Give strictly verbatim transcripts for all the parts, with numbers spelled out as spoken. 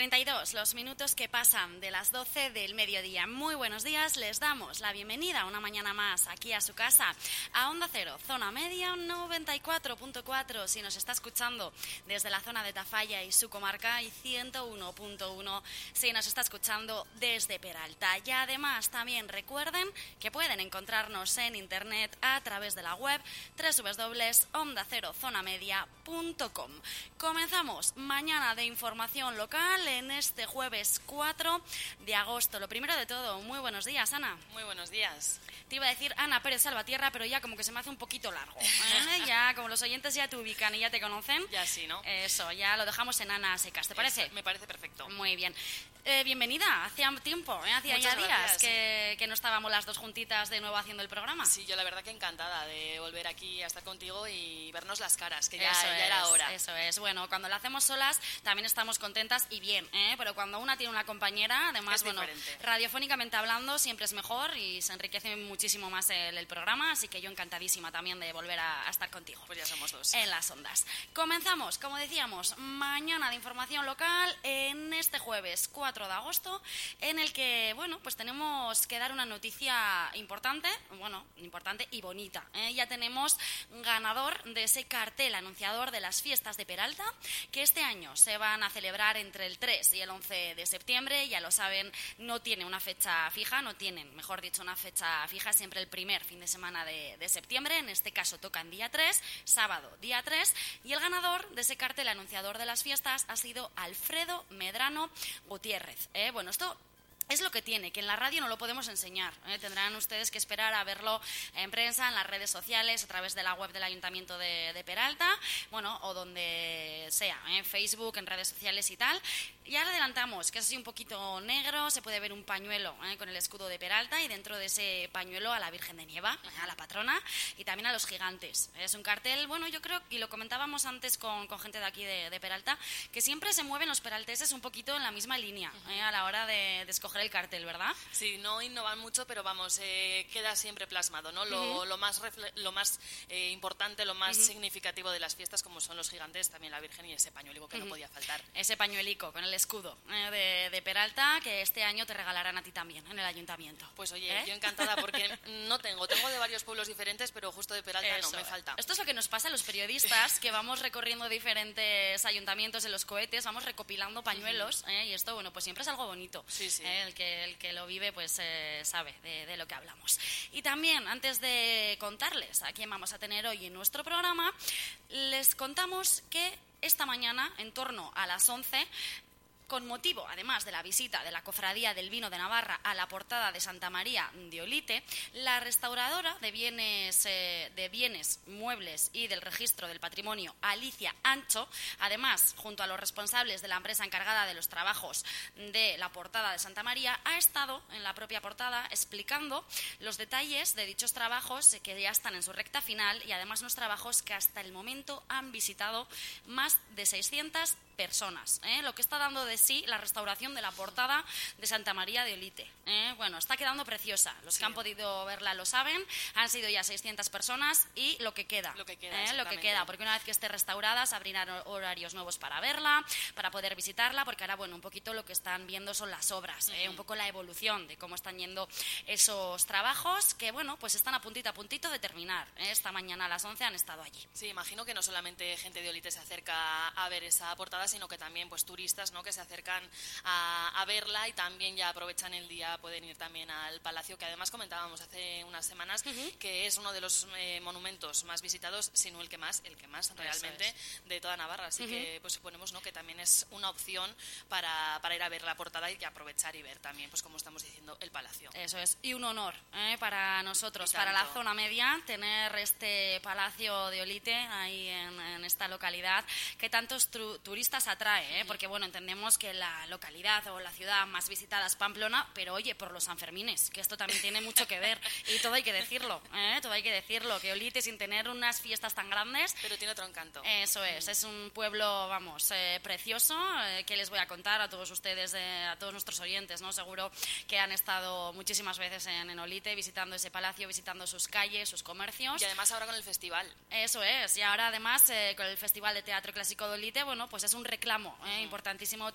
treinta y dos, los minutos que pasan de las doce del mediodía. Muy buenos días, les damos la bienvenida una mañana más aquí a su casa, a Onda Cero, Zona Media noventa y cuatro punto cuatro, si nos está escuchando desde la zona de Tafalla y su comarca, y ciento uno punto uno si nos está escuchando desde Peralta. Y además también recuerden que pueden encontrarnos en internet a través de la web doble u doble u doble u punto onda cero zona media punto com. Comenzamos mañana de información local en este jueves cuatro de agosto. Lo primero de todo, muy buenos días, Ana. Muy buenos días. Te iba a decir Ana Pérez Salvatierra, pero ya como que se me hace un poquito largo, ¿eh? Ya como los oyentes ya te ubican y ya te conocen. Ya sí, ¿no? Eso, ya lo dejamos en Ana secas, ¿te parece? Eso, me parece perfecto. Muy bien. Eh, bienvenida, hacía tiempo, ¿eh? hacía Muchas ya días gracias, que, sí. que no estábamos las dos juntitas de nuevo haciendo el programa. Sí, yo la verdad que encantada de volver aquí a estar contigo y vernos las caras, que ya, Eso ya es, era hora. Eso es. Bueno, cuando lo hacemos solas también estamos contentas y bien, ¿eh? Pero cuando una tiene una compañera, además, Es bueno, diferente. radiofónicamente hablando siempre es mejor y se enriquece muchísimo más el, el programa, así que yo encantadísima también de volver a, a estar contigo. Pues ya somos dos. En las ondas. Comenzamos, como decíamos, mañana de información local en este jueves cuatro de agosto, en el que, bueno, pues tenemos que dar una noticia importante, bueno, importante y bonita, ¿eh? Ya tenemos ganador de ese cartel anunciador de las fiestas de Peralta, que este año se van a celebrar entre el tres y el once de septiembre, ya lo saben, no tiene una fecha fija, no tienen, mejor dicho, una fecha fija, siempre el primer fin de semana de, de septiembre, en este caso tocan día tres, sábado día tres, y el ganador de ese cartel anunciador de las fiestas ha sido Alfredo Medrano Gutiérrez. ¿eh? Bueno, esto es lo que tiene, que en la radio no lo podemos enseñar, ¿eh? Tendrán ustedes que esperar a verlo en prensa, en las redes sociales, a través de la web del Ayuntamiento de, de Peralta, bueno, o donde sea, ¿eh? en Facebook, en redes sociales y tal. Ya le adelantamos que es así un poquito negro, se puede ver un pañuelo ¿eh? con el escudo de Peralta y dentro de ese pañuelo a la Virgen de Nieva, ¿eh? a la patrona, y también a los gigantes. Es un cartel, bueno, yo creo, y lo comentábamos antes con, con gente de aquí de, de Peralta, que siempre se mueven los peralteses un poquito en la misma línea ¿eh? a la hora de, de escoger el cartel, ¿verdad? Sí, no innovan mucho, pero vamos, eh, queda siempre plasmado, ¿no? Lo, Uh-huh. lo más, refle- lo más eh, importante, lo más Uh-huh. significativo de las fiestas, como son los gigantes, también la Virgen y ese pañuelo que Uh-huh. no podía faltar. Ese pañuelico con el escudo eh, de, de Peralta, que este año te regalarán a ti también en el Ayuntamiento. Pues oye, ¿Eh? yo encantada porque no tengo, tengo de varios pueblos diferentes, pero justo de Peralta Eso. no, me falta. Esto es lo que nos pasa a los periodistas, que vamos recorriendo diferentes ayuntamientos en los cohetes, vamos recopilando pañuelos, ¿eh? y esto, bueno, pues siempre es algo bonito. Sí, sí. ¿eh? El que, el que lo vive, pues eh, sabe de, de lo que hablamos. Y también, antes de contarles a quién vamos a tener hoy en nuestro programa, les contamos que esta mañana, en torno a las once, con motivo, además de la visita de la Cofradía del Vino de Navarra a la Portada de Santa María de Olite, la restauradora de bienes, eh, de bienes muebles y del registro del patrimonio Alicia Ancho, además, junto a los responsables de la empresa encargada de los trabajos de la Portada de Santa María, ha estado en la propia portada explicando los detalles de dichos trabajos que ya están en su recta final y además unos trabajos que hasta el momento han visitado más de seiscientas personas, ¿eh? Lo que está dando de sí la restauración de la Portada de Santa María de Olite, ¿eh? Bueno, está quedando preciosa, los Sí. que han podido verla lo saben, han sido ya seiscientas personas y lo que queda, Lo que queda, ¿eh? Lo que exactamente. queda, porque una vez que esté restaurada se abrirán horarios nuevos para verla, para poder visitarla, porque ahora, bueno, un poquito lo que están viendo son las obras, ¿eh? Uh-huh. Un poco la evolución de cómo están yendo esos trabajos, que, bueno, pues están a puntito a puntito de terminar, ¿eh? Esta mañana a las once han estado allí. Sí, imagino que no solamente gente de Olite se acerca a ver esa portada, sino que también pues turistas, ¿no? que se acercan a, a verla y también ya aprovechan el día, pueden ir también al Palacio, que además comentábamos hace unas semanas Uh-huh. que es uno de los eh, monumentos más visitados, si no el que más, el que más realmente es. de toda Navarra. Así Uh-huh. que pues suponemos, ¿no? que también es una opción para, para ir a ver la portada y aprovechar y ver también, pues como estamos diciendo, el Palacio. Eso es, y un honor ¿eh? para nosotros, Y para la tanto. zona media, tener este Palacio de Olite ahí en, en esta localidad que tantos tru- turistas atrae, ¿eh? porque bueno, entendemos que la localidad o la ciudad más visitada es Pamplona, pero oye, por los Sanfermines, que esto también tiene mucho que ver, y todo hay que decirlo, ¿eh? todo hay que decirlo, que Olite, sin tener unas fiestas tan grandes, Pero tiene otro encanto. eso es, es un pueblo, vamos, eh, precioso, eh, que les voy a contar a todos ustedes, eh, a todos nuestros oyentes, ¿no? Seguro que han estado muchísimas veces en, en Olite, visitando ese palacio, visitando sus calles, sus comercios. Y además ahora con el festival. Eso es, y ahora además eh, con el Festival de Teatro Clásico de Olite, bueno, pues es un reclamo eh, Uh-huh. importantísimo también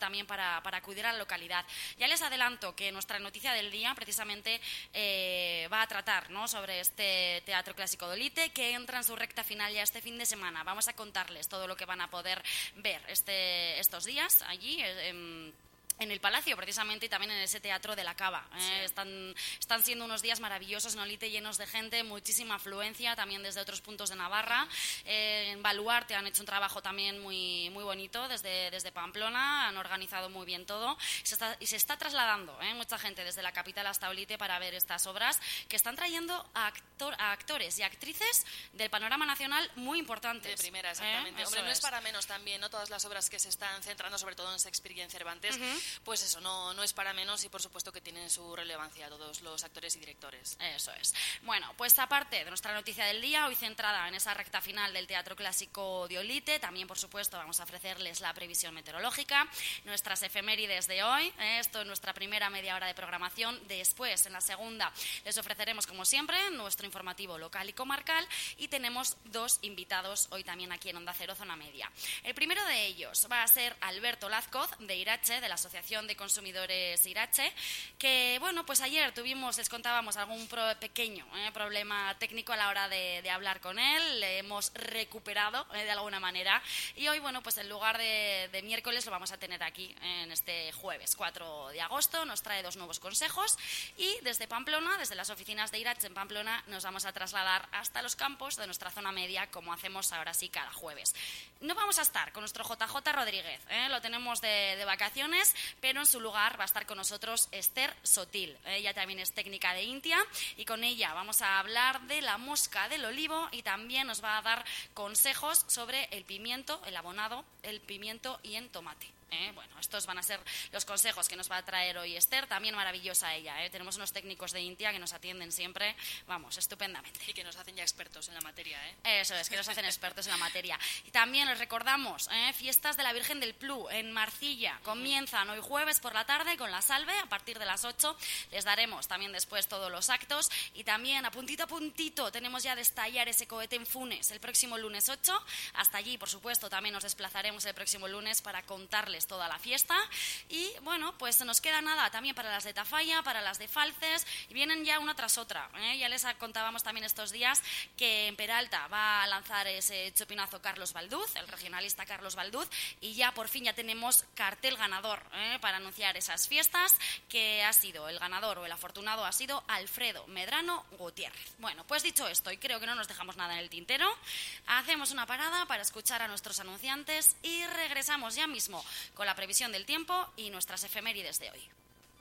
también para, para acudir a la localidad. Ya les adelanto que nuestra noticia del día precisamente eh, va a tratar, ¿no?, sobre este Teatro Clásico de Olite, que entra en su recta final ya este fin de semana. Vamos a contarles todo lo que van a poder ver este, estos días allí en, en el Palacio, precisamente, y también en ese Teatro de la Cava. ¿eh? Sí. Están, están siendo unos días maravillosos en Olite, llenos de gente, muchísima afluencia, también desde otros puntos de Navarra. Eh, en Baluarte han hecho un trabajo también muy, muy bonito desde, desde Pamplona, han organizado muy bien todo. Se está, y se está trasladando ¿eh? mucha gente desde la capital hasta Olite para ver estas obras, que están trayendo a, actor, a actores y actrices del panorama nacional muy importantes. De primera, exactamente. ¿Eh? Hombre, no es. es para menos también, ¿no? Todas las obras que se están centrando, sobre todo en Shakespeare y en Cervantes, uh-huh. pues eso, no, no es para menos, y por supuesto que tienen su relevancia todos los actores y directores. Eso es. Bueno, pues aparte de nuestra noticia del día, hoy centrada en esa recta final del Teatro Clásico de Olite, también, por supuesto, vamos a ofrecerles la previsión meteorológica, nuestras efemérides de hoy, ¿eh? Esto es nuestra primera media hora de programación. Después, en la segunda, les ofreceremos, como siempre, nuestro informativo local y comarcal, y tenemos dos invitados hoy también aquí en Onda Cero Zona Media. El primero de ellos va a ser Alberto Lazcoz, de Irache, de la Asociación de Consumidores Irache, que, bueno, pues ayer tuvimos, les contábamos, algún pro, pequeño eh, problema técnico a la hora de, de hablar con él, le hemos recuperado eh, de alguna manera, y hoy, bueno, pues en lugar de, de miércoles lo vamos a tener aquí en este jueves cuatro de agosto, nos trae dos nuevos consejos, y desde Pamplona, desde las oficinas de Irache en Pamplona, nos vamos a trasladar hasta los campos de nuestra zona media, como hacemos ahora sí cada jueves. No vamos a estar con nuestro J J Rodríguez, ¿eh? lo tenemos de, de vacaciones, pero en su lugar va a estar con nosotros Esther Sotil. Ella también es técnica de Intia, y con ella vamos a hablar de la mosca del olivo, y también nos va a dar consejos sobre el pimiento, el abonado, el pimiento y en tomate. ¿Eh? Bueno, estos van a ser los consejos que nos va a traer hoy Esther, también maravillosa ella, ¿eh? Tenemos unos técnicos de Intia que nos atienden siempre, vamos, estupendamente. Y que nos hacen ya expertos en la materia, ¿eh? Eso es, que nos hacen expertos en la materia. Y también les recordamos, ¿eh? fiestas de la Virgen del Plu en Marcilla, comienzan hoy jueves por la tarde con la salve a partir de las ocho, les daremos también después todos los actos, y también a puntito a puntito tenemos ya de estallar ese cohete en Funes el próximo lunes ocho, hasta allí, por supuesto, también nos desplazaremos el próximo lunes para contarles toda la fiesta. Y bueno, pues nos queda nada también para las de Tafalla, para las de Falces, y vienen ya una tras otra, ¿eh? Ya les contábamos también estos días que en Peralta va a lanzar ese chopinazo Carlos Balduz, el regionalista Carlos Balduz, y ya por fin ya tenemos cartel ganador, ¿eh? para anunciar esas fiestas, que ha sido el ganador o el afortunado ha sido Alfredo Medrano Gutiérrez. Bueno, pues dicho esto, y creo que no nos dejamos nada en el tintero, hacemos una parada para escuchar a nuestros anunciantes y regresamos ya mismo con la previsión del tiempo y nuestras efemérides de hoy.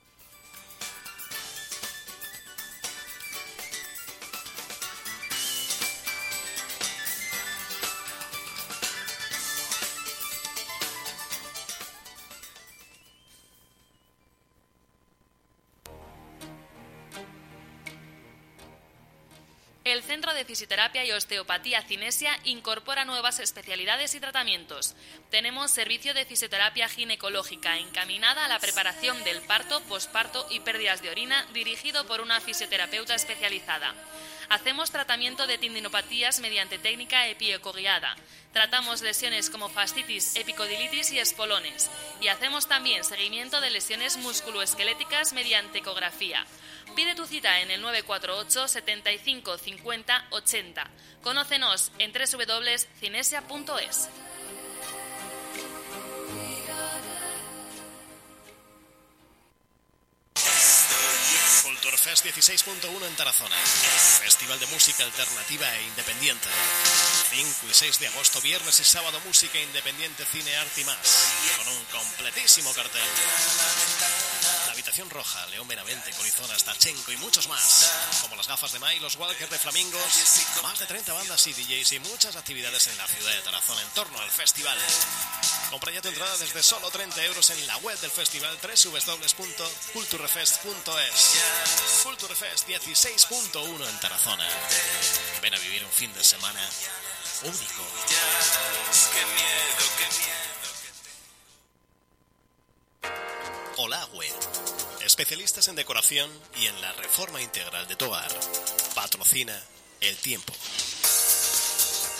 El Centro de Fisioterapia y Osteopatía Cinesia incorpora nuevas especialidades y tratamientos. Tenemos servicio de fisioterapia ginecológica encaminada a la preparación del parto, posparto y pérdidas de orina, dirigido por una fisioterapeuta especializada. Hacemos tratamiento de tendinopatías mediante técnica epiecoguiada. Tratamos lesiones como fascitis, epicondilitis y espolones. Y hacemos también seguimiento de lesiones musculoesqueléticas mediante ecografía. Pide tu cita en el nueve cuatro ocho, setenta y cinco, cincuenta, ochenta. Conócenos en doble u doble u doble u punto cinesia punto es. Culturfest dieciséis punto uno en Tarazona. Festival de música alternativa e independiente. cinco y seis de agosto, viernes y sábado, música independiente, cine, arte y más. Con un completísimo cartel. La Habitación Roja, León Benavente, Corizona, Starchenko y muchos más. Como las Gafas de Mai, los Walkers de Flamingos. Más de treinta bandas y D Js y muchas actividades en la ciudad de Tarazona en torno al festival. Compra ya tu entrada desde solo treinta euros en la web del festival doble u doble u doble u punto culturefest punto es. Culturfest dieciséis punto uno en Tarazona. Ven a vivir un fin de semana único. Qué miedo, qué miedo. Olagüe, especialistas en decoración y en la reforma integral de tu hogar. Patrocina El Tiempo.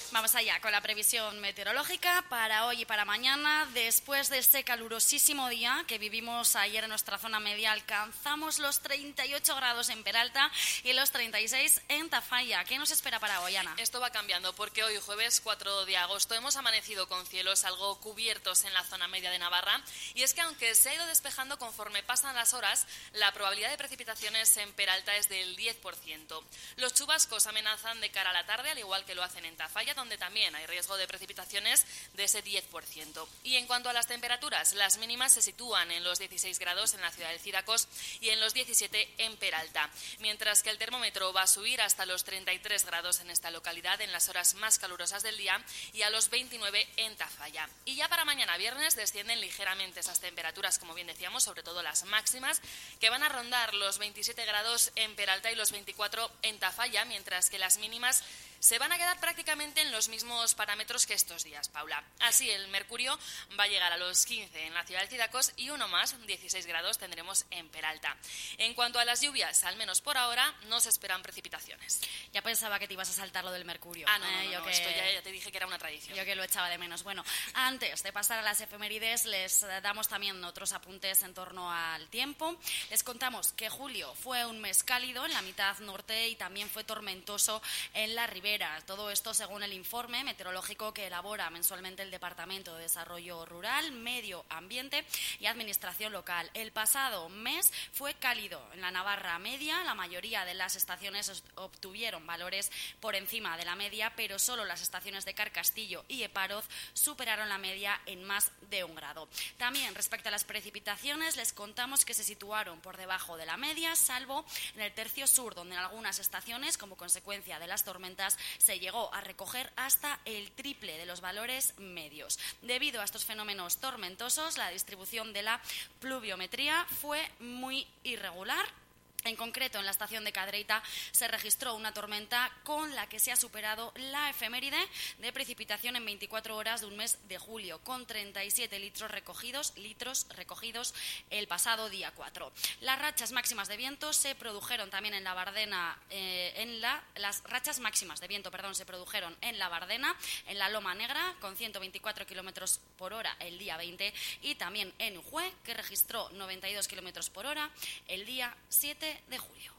Vamos allá con la previsión meteorológica para hoy y para mañana. Después de este calurosísimo día que vivimos ayer en nuestra zona media, alcanzamos los treinta y ocho grados en Peralta y los treinta y seis en Tafalla. ¿Qué nos espera para hoy, Ana? Esto va cambiando porque hoy, jueves cuatro de agosto, hemos amanecido con cielos algo cubiertos en la zona media de Navarra. Y es que aunque se ha ido despejando conforme pasan las horas, la probabilidad de precipitaciones en Peralta es del diez por ciento. Los chubascos amenazan de cara a la tarde, al igual que lo hacen en Tafalla, donde también hay riesgo de precipitaciones de ese diez por ciento. Y en cuanto a las temperaturas, las mínimas se sitúan en los dieciséis grados en la ciudad de Círacos y en los diecisiete en Peralta, mientras que el termómetro va a subir hasta los treinta y tres grados en esta localidad en las horas más calurosas del día y a los veintinueve en Tafalla. Y ya para mañana viernes descienden ligeramente esas temperaturas, como bien decíamos, sobre todo las máximas, que van a rondar los veintisiete grados en Peralta y los veinticuatro en Tafalla, mientras que las mínimas se van a quedar prácticamente en los mismos parámetros que estos días, Paula. Así, el mercurio va a llegar a los quince en la ciudad de Círacos y uno más, dieciséis grados, tendremos en Peralta. En cuanto a las lluvias, al menos por ahora, no se esperan precipitaciones. Ya pensaba que te ibas a saltar lo del mercurio. Ah, no, no, eh, no, yo no, que... esto ya, ya te dije que era una tradición. Yo que lo echaba de menos. Bueno, antes de pasar a las efemérides, les damos también otros apuntes en torno al tiempo. Les contamos que julio fue un mes cálido en la mitad norte y también fue tormentoso en la ribera. Todo esto según el informe meteorológico que elabora mensualmente el Departamento de Desarrollo Rural, Medio Ambiente y Administración Local. El pasado mes fue cálido en la Navarra media. La mayoría de las estaciones obtuvieron valores por encima de la media, pero solo las estaciones de Carcastillo y Eparoz superaron la media en más de un grado. También respecto a las precipitaciones, les contamos que se situaron por debajo de la media, salvo en el tercio sur, donde en algunas estaciones, como consecuencia de las tormentas, se llegó a recoger hasta el triple de los valores medios. Debido a estos fenómenos tormentosos, la distribución de la pluviometría fue muy irregular. En concreto, en la estación de Cadreita se registró una tormenta con la que se ha superado la efeméride de precipitación en veinticuatro horas de un mes de julio, con treinta y siete litros recogidos, litros recogidos el pasado día cuatro. Las rachas máximas de viento se produjeron también en la Bardena, eh, en la, las rachas máximas de viento, perdón, se produjeron en la Bardena, en la Loma Negra, con ciento veinticuatro kilómetros por hora el día veinte, y también en Ujue, que registró noventa y dos kilómetros por hora el día siete de julio.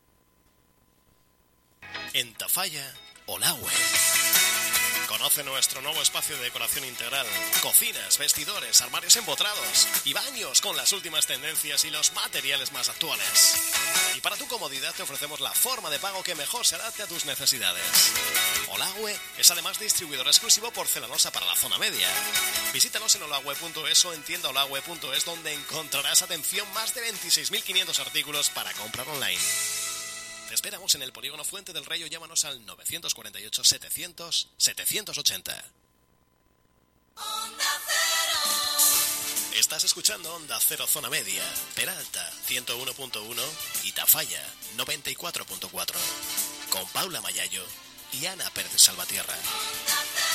En Tafalla, Olahue. Conoce nuestro nuevo espacio de decoración integral. Cocinas, vestidores, armarios empotrados y baños con las últimas tendencias y los materiales más actuales. Y para tu comodidad te ofrecemos la forma de pago que mejor se adapte a tus necesidades. Olahue es además distribuidor exclusivo porcelanosa para la zona media. Visítanos en olahue punto es o en tienda olahue punto es, donde encontrarás, atención, más de veintiséis mil quinientos artículos para comprar online. Te esperamos en el Polígono Fuente del Rey o llámanos al nueve cuatro ocho, setecientos, setecientos ochenta. Onda Cero. Estás escuchando Onda Cero Zona Media, Peralta ciento uno punto uno y Tafalla noventa y cuatro punto cuatro. Con Paula Mayayo y Ana Pérez Salvatierra. Onda Cero.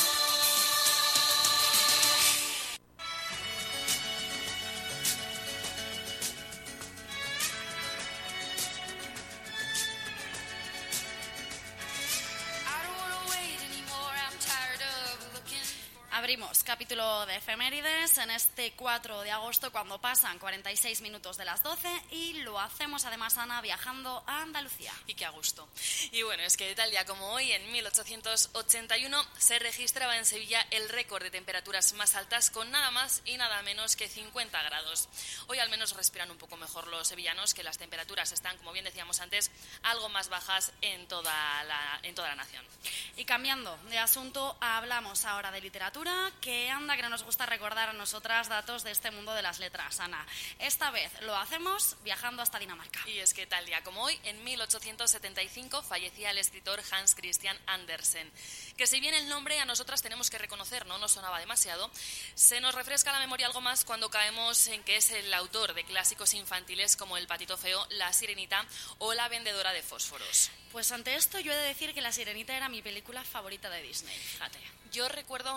Abrimos capítulo de efemérides en este cuatro de agosto, cuando pasan cuarenta y seis minutos de las doce, y lo hacemos además, Ana, viajando a Andalucía. Y qué a gusto. Y bueno, es que tal día como hoy, en mil ochocientos ochenta y uno, se registraba en Sevilla el récord de temperaturas más altas, con nada más y nada menos que cincuenta grados. Hoy al menos respiran un poco mejor los sevillanos, que las temperaturas están, como bien decíamos antes, algo más bajas en toda la, en toda la nación. Y cambiando de asunto, hablamos ahora de literatura, que anda que no nos gusta recordar a nosotras datos de este mundo de las letras, Ana. Esta vez lo hacemos viajando hasta Dinamarca. Y es que tal día como hoy, en mil ochocientos setenta y cinco, fallecía el escritor Hans Christian Andersen, que si bien el nombre a nosotras tenemos que reconocer no nos sonaba demasiado, se nos refresca la memoria algo más cuando caemos en que es el autor de clásicos infantiles como El patito feo, La sirenita o La vendedora de fósforos. Pues ante esto yo he de decir que La sirenita era mi película favorita de Disney, fíjate. Yo recuerdo a una madre leyendo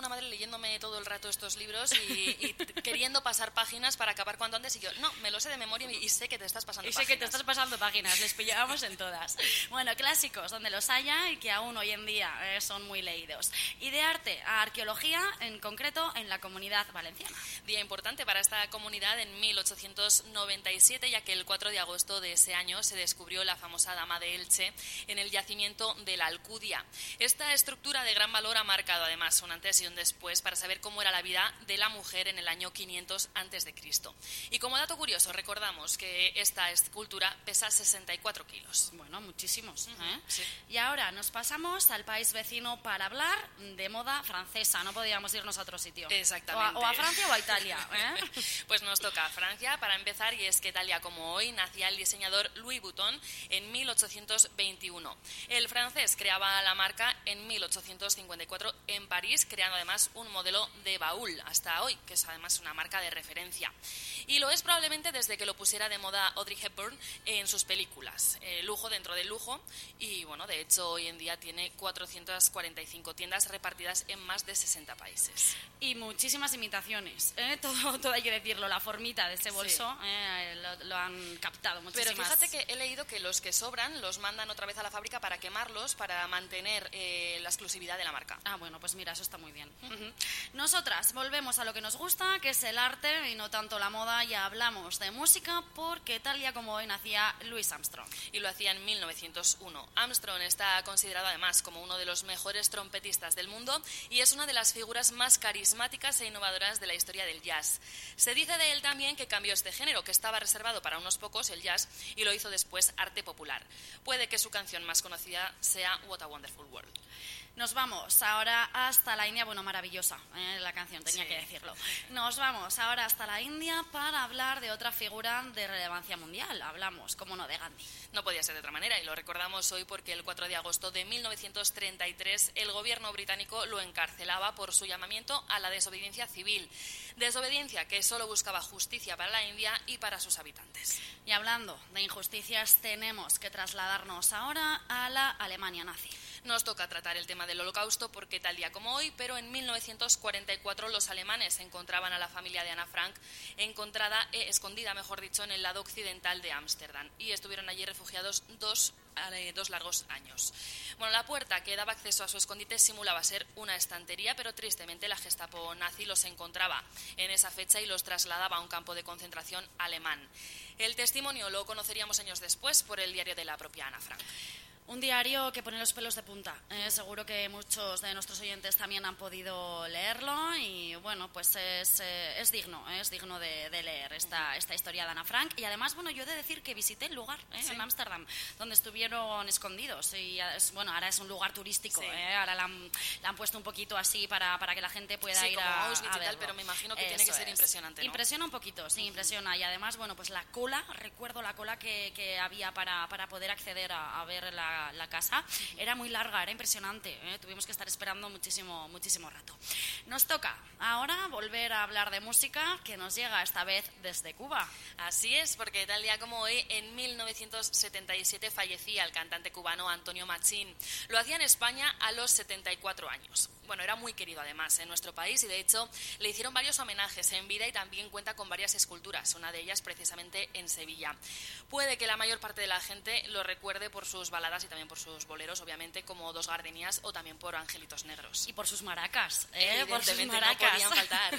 leyéndome todo el rato estos libros y, y queriendo pasar páginas para acabar cuanto antes, y yo, no, me lo sé de memoria y sé que te estás pasando Y sé páginas. que te estás pasando páginas, les pillábamos en todas. Bueno, clásicos, donde los haya y que aún hoy en día eh, son muy leídos. Y de arte a arqueología, en concreto en la Comunidad Valenciana. Día importante para esta comunidad en mil ochocientos noventa y siete, ya que el cuatro de agosto de ese año se descubrió la famosa Dama de Elche en el yacimiento de la Alcudia. Esta estructura de gran valor ha marcado además un antes y un después para saber cómo era la vida de la mujer en el año quinientos antes de Cristo. Y como dato curioso, recordamos que esta escultura pesa sesenta y cuatro kilos. Bueno, muchísimos. Ujú, ¿eh? sí. Y ahora nos pasamos al país vecino para hablar de moda francesa. No podíamos irnos a otro sitio. Exactamente. O a, o a Francia o a Italia. ¿eh? Pues nos toca a Francia para empezar, y es que tal día como hoy nacía el diseñador Louis Vuitton en mil ochocientos veintiuno. El francés creaba la marca en mil ochocientos cincuenta y cuatro en París, creando además un modelo de baúl hasta hoy, que es además una marca de referencia. Y lo es probablemente desde que lo pusiera de moda Audrey Hepburn en sus películas. Eh, lujo dentro del lujo, y bueno, de hecho hoy en día tiene cuatrocientas cuarenta y cinco tiendas repartidas en más de sesenta países. Y muchísimas imitaciones. ¿eh? Todo, todo hay que decirlo. La formita de ese bolso Sí. eh, lo, lo han captado muchísimas. Pero fíjate que he leído que los que sobran los mandan otra vez a la fábrica para quemarlos, para mantener eh, la exclusividad de la marca. Ah, bueno, pues mira, eso está muy bien. Ujú. Nosotras volvemos a lo que nos gusta, que es el arte y no tanto la moda. Ya hablamos de música porque tal día como hoy nacía Louis Armstrong. Y lo hacía en mil novecientos uno. Armstrong está considerado además como uno de los mejores trompetistas del mundo y es una de las figuras más carismáticas e innovadoras de la historia del jazz. Se dice de él también que cambió este género, que estaba reservado para unos pocos, el jazz, y lo hizo después arte popular. Puede que su canción más conocida sea What a Wonderful World. Nos vamos ahora hasta la India, bueno, maravillosa ¿eh? la canción, tenía Sí. que decirlo. Nos vamos ahora hasta la India para hablar de otra figura de relevancia mundial. Hablamos, como no, de Gandhi. No podía ser de otra manera y lo recordamos hoy porque el cuatro de agosto de mil novecientos treinta y tres el gobierno británico lo encarcelaba por su llamamiento a la desobediencia civil. Desobediencia que solo buscaba justicia para la India y para sus habitantes. Y hablando de injusticias, tenemos que trasladarnos ahora a la Alemania nazi. Nos toca tratar el tema del Holocausto porque tal día como hoy, pero en mil novecientos cuarenta y cuatro los alemanes encontraban a la familia de Ana Frank encontrada, eh, escondida, mejor dicho, en el lado occidental de Ámsterdam y estuvieron allí refugiados dos, eh, dos largos años. Bueno, la puerta que daba acceso a su escondite simulaba ser una estantería, pero tristemente la Gestapo nazi los encontraba en esa fecha y los trasladaba a un campo de concentración alemán. El testimonio lo conoceríamos años después por el diario de la propia Ana Frank. Un diario que pone los pelos de punta. Eh, seguro que muchos de nuestros oyentes también han podido leerlo y bueno, pues es, eh, es digno, eh, es digno de, de leer esta, esta historia de Ana Frank. Y además, bueno, yo he de decir que visité el lugar eh, Sí. en Ámsterdam, donde estuvieron escondidos y es, bueno, ahora es un lugar turístico, Sí. eh, ahora la han, la han puesto un poquito así para, para que la gente pueda Sí, ir como a, Auschwitz a y tal, verlo. pero me imagino que tiene que Eso ser es. impresionante, ¿no? Impresiona un poquito, sí, impresiona. Y además, bueno, pues la cola, recuerdo la cola que, que había para, para poder acceder a, a ver la, la casa. Era muy larga, era impresionante, ¿eh? Tuvimos que estar esperando muchísimo, muchísimo rato. Nos toca ahora volver a hablar de música que nos llega esta vez desde Cuba. Así es, porque tal día como hoy, en mil novecientos setenta y siete fallecía el cantante cubano Antonio Machín. Lo hacía en España a los setenta y cuatro años. Bueno, era muy querido además en nuestro país y de hecho le hicieron varios homenajes en vida y también cuenta con varias esculturas, una de ellas precisamente en Sevilla. Puede que la mayor parte de la gente lo recuerde por sus baladas y también por sus boleros, obviamente, como Dos Gardenias o también por Angelitos Negros. Y por sus maracas, ¿eh? Por sus Evidentemente, maracas. no podían faltar.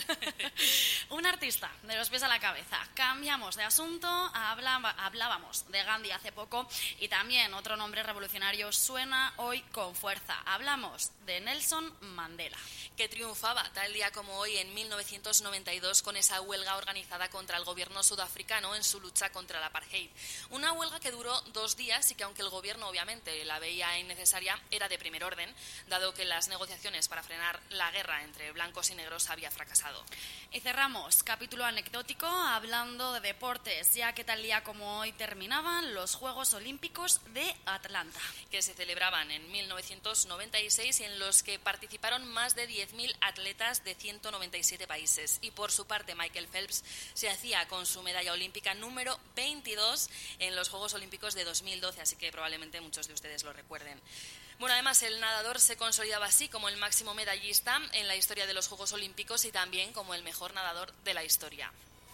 Un artista de los pies a la cabeza. Cambiamos de asunto, hablaba- hablábamos de Gandhi hace poco y también otro nombre revolucionario suena hoy con fuerza. Hablamos de Nelson Mandela. Que triunfaba tal día como hoy en mil novecientos noventa y dos con esa huelga organizada contra el gobierno sudafricano en su lucha contra el apartheid. Una huelga que duró dos días y que aunque el gobierno obviamente la veía innecesaria, era de primer orden, dado que las negociaciones para frenar la guerra entre blancos y negros había fracasado. Y cerramos capítulo anecdótico hablando de deportes, ya que tal día como hoy terminaban los Juegos Olímpicos de Atlanta. Que se celebraban en mil novecientos noventa y seis y en los que participaron participaron más de diez mil atletas de ciento noventa y siete países. Y por su parte, Michael Phelps se hacía con su medalla olímpica número veintidós en los Juegos Olímpicos de dos mil doce, así que probablemente muchos de ustedes lo recuerden. Bueno, además el nadador se consolidaba así como el máximo medallista en la historia de los Juegos Olímpicos y también como el mejor nadador de la historia.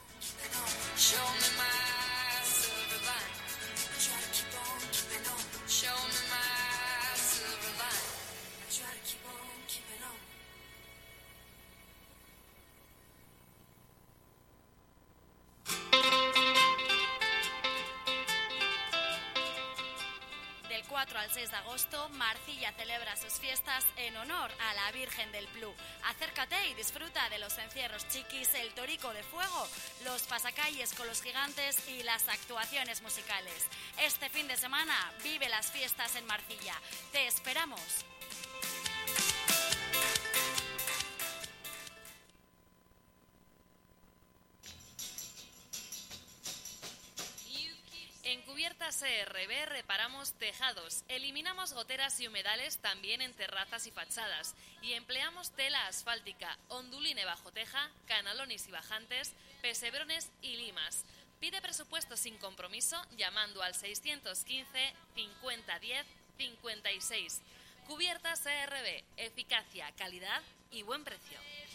Del cuatro al seis de agosto, Marcilla celebra sus fiestas en honor a la Virgen del Plu. Acércate y disfruta de los encierros chiquis, el torico de fuego, los pasacalles con los gigantes y las actuaciones musicales. Este fin de semana vive las fiestas en Marcilla. ¡Te esperamos! En Cubiertas E R B reparamos tejados, eliminamos goteras y humedales también en terrazas y fachadas y empleamos tela asfáltica, onduline bajo teja, canalones y bajantes, pesebrones y limas. Pide presupuesto sin compromiso llamando al seiscientos quince cincuenta diez cincuenta y seis. Cubiertas E R B, eficacia, calidad y buen precio.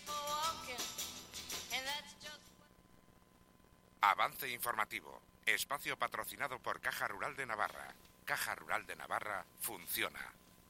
Avance informativo. Espacio patrocinado por Caja Rural de Navarra. Caja Rural de Navarra funciona.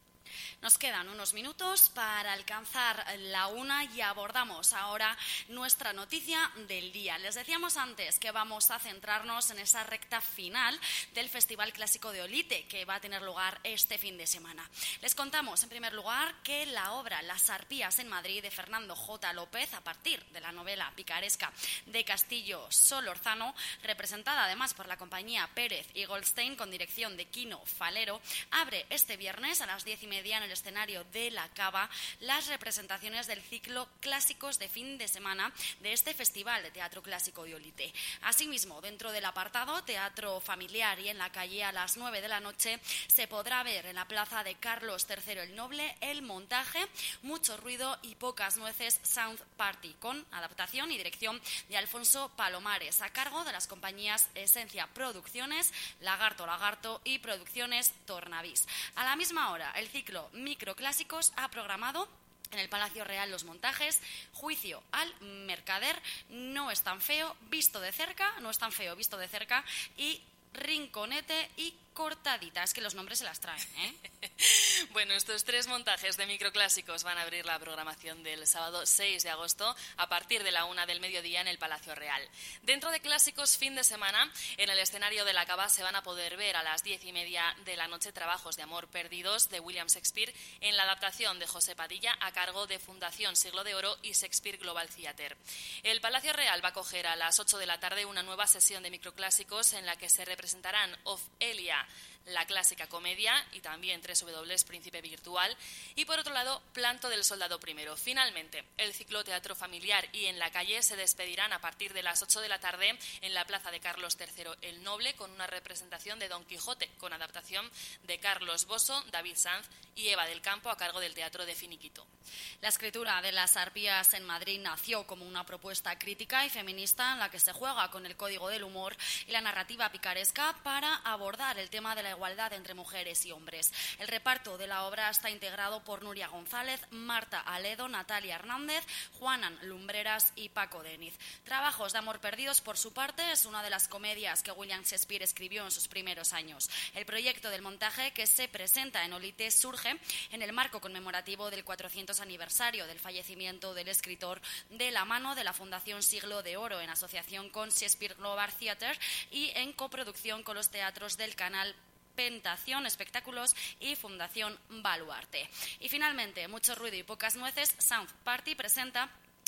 Nos quedan unos minutos para alcanzar la una y abordamos ahora nuestra noticia del día. Les decíamos antes que vamos a centrarnos en esa recta final del Festival Clásico de Olite que va a tener lugar este fin de semana. Les contamos en primer lugar que la obra Las Arpías en Madrid de Fernando J. López, a partir de la novela picaresca de Castillo Solorzano, representada además por la compañía Pérez y Goldstein con dirección de Quino Falero, abre este viernes a las diez y media en el escenario de La Cava las representaciones del ciclo Clásicos de fin de semana de este Festival de Teatro Clásico de Olite. Asimismo, dentro del apartado Teatro Familiar y en la calle a las nueve de la noche se podrá ver en la plaza de Carlos tercero el Noble el montaje Mucho ruido y pocas nueces Sound Party, con adaptación y dirección de Alfonso Palomares, a cargo de las compañías Esencia Producciones, Lagarto Lagarto y Producciones Tornavís. A la misma hora, el ciclo Microclásicos ha programado en el Palacio Real los montajes Juicio al Mercader, No es tan feo, visto de cerca, no es tan feo, visto de cerca, y Rinconete y Cortadita. Es que los nombres se las traen, ¿eh? Bueno, estos tres montajes de microclásicos van a abrir la programación del sábado seis de agosto a partir de la una del mediodía en el Palacio Real. Dentro de Clásicos fin de semana, en el escenario de La Cava se van a poder ver a las diez y media de la noche Trabajos de amor perdidos de William Shakespeare en la adaptación de José Padilla a cargo de Fundación Siglo de Oro y Shakespeare Global Theatre. El Palacio Real va a acoger a las ocho de la tarde una nueva sesión de microclásicos en la que se representarán Ofelia, la clásica comedia y también tres doble u doble u Príncipe Virtual y por otro lado Planto del Soldado Primero. Finalmente, el ciclo Teatro Familiar y en la calle se despedirán a partir de las ocho de la tarde en la plaza de Carlos tercero el Noble con una representación de Don Quijote con adaptación de Carlos Bosso, David Sanz y Eva del Campo a cargo del Teatro de Finiquito. La escritura de Las Arpías en Madrid nació como una propuesta crítica y feminista en la que se juega con el código del humor y la narrativa picaresca para abordar el tema de la igualdad entre mujeres y hombres. El reparto de la obra está integrado por Nuria González, Marta Aledo, Natalia Hernández, Juanan Lumbreras y Paco Deniz. Trabajos de amor perdidos, por su parte, es una de las comedias que William Shakespeare escribió en sus primeros años. El proyecto del montaje que se presenta en Olite surge en el marco conmemorativo del cuatrocientos aniversario del fallecimiento del escritor, de la mano de la Fundación Siglo de Oro en asociación con Shakespeare Global Theatre y en coproducción con los teatros del canal Pentación Espectáculos y Fundación Baluarte. Y finalmente, Mucho ruido y pocas nueces, Sound Party presenta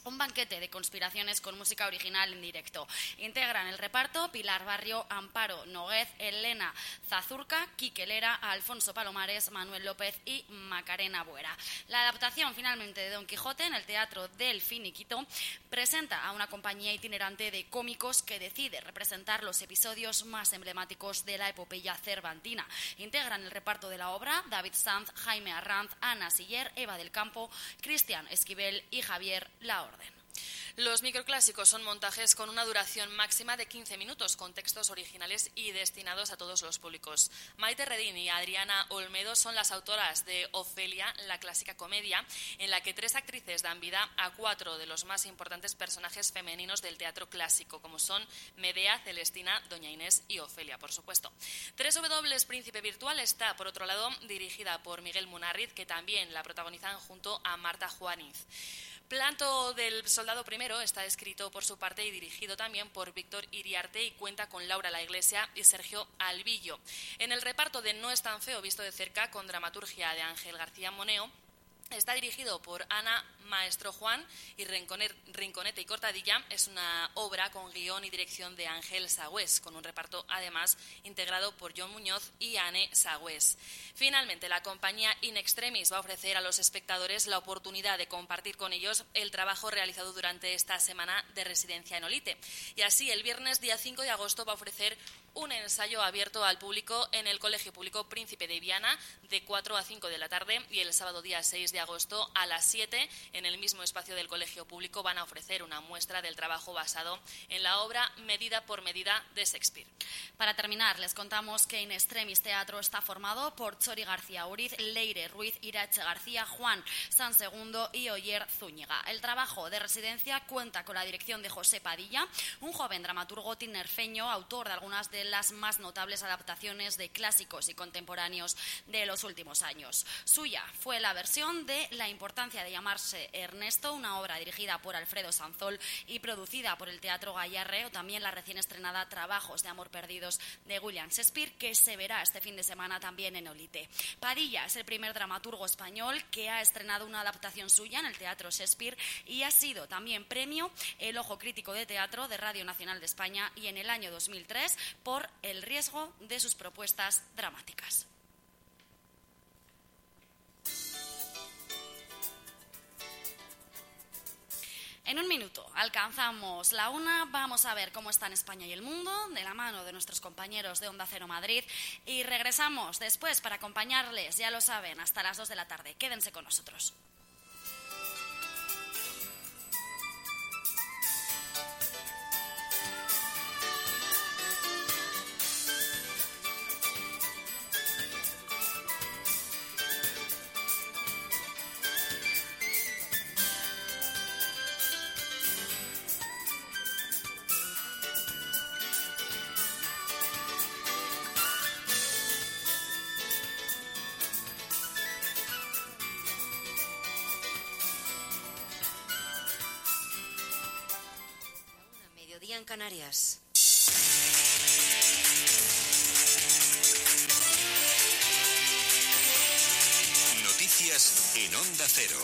un banquete de conspiraciones con música original en directo. Integran el reparto Pilar Barrio, Amparo Noguez, Elena Zazurca, Quique Lera, Alfonso Palomares, Manuel López y Macarena Buera. La adaptación finalmente de Don Quijote en el Teatro del Finiquito presenta a una compañía itinerante de cómicos que decide representar los episodios más emblemáticos de la epopeya cervantina. Integran el reparto de la obra David Sanz, Jaime Arranz, Ana Siller, Eva del Campo, Cristian Esquivel y Javier Laorden. Los microclásicos son montajes con una duración máxima de quince minutos, con textos originales y destinados a todos los públicos. Maite Redín y Adriana Olmedo son las autoras de Ofelia, la clásica comedia, en la que tres actrices dan vida a cuatro de los más importantes personajes femeninos del teatro clásico, como son Medea, Celestina, Doña Inés y Ofelia, por supuesto. Tres W Príncipe Virtual está, por otro lado, dirigida por Miguel Munarriz, que también la protagonizan junto a Marta Juaniz. Planto del Soldado Primero está escrito por su parte y dirigido también por Víctor Iriarte y cuenta con Laura La Iglesia y Sergio Albillo. En el reparto de No es tan feo visto de cerca, con dramaturgia de Ángel García Moneo, está dirigido por Ana Maestro Juan y Rinconete y Cortadilla. Es una obra con guión y dirección de Ángel Sagüés, con un reparto además integrado por John Muñoz y Anne Sagüés. Finalmente, la compañía In Extremis va a ofrecer a los espectadores la oportunidad de compartir con ellos el trabajo realizado durante esta semana de residencia en Olite. Y así, el viernes día cinco de agosto va a ofrecer un ensayo abierto al público en el Colegio Público Príncipe de Viana de cuatro a cinco de la tarde, y el sábado día seis de agosto a las siete en el mismo espacio del Colegio Público van a ofrecer una muestra del trabajo basado en la obra Medida por Medida de Shakespeare. Para terminar, les contamos que In Extremis Teatro está formado por Chori García Uriz, Leire Ruiz, Irache García, Juan San Segundo y Oyer Zúñiga. El trabajo de residencia cuenta con la dirección de José Padilla, un joven dramaturgo tinerfeño, autor de algunas de las más notables adaptaciones de clásicos y contemporáneos de los últimos años. Suya fue la versión de La importancia de llamarse Ernesto, una obra dirigida por Alfredo Sanzol y producida por el Teatro Gayarre, o también la recién estrenada Trabajos de amor perdidos de William Shakespeare, que se verá este fin de semana también en Olite. Padilla es el primer dramaturgo español que ha estrenado una adaptación suya en el Teatro Shakespeare y ha sido también premio El Ojo Crítico de Teatro de Radio Nacional de España y en el año dos mil tres por el riesgo de sus propuestas dramáticas. En un minuto alcanzamos la una, vamos a ver cómo están España y el mundo, de la mano de nuestros compañeros de Onda Cero Madrid, y regresamos después para acompañarles, ya lo saben, hasta las dos de la tarde. Quédense con nosotros. En Canarias. Noticias en Onda Cero.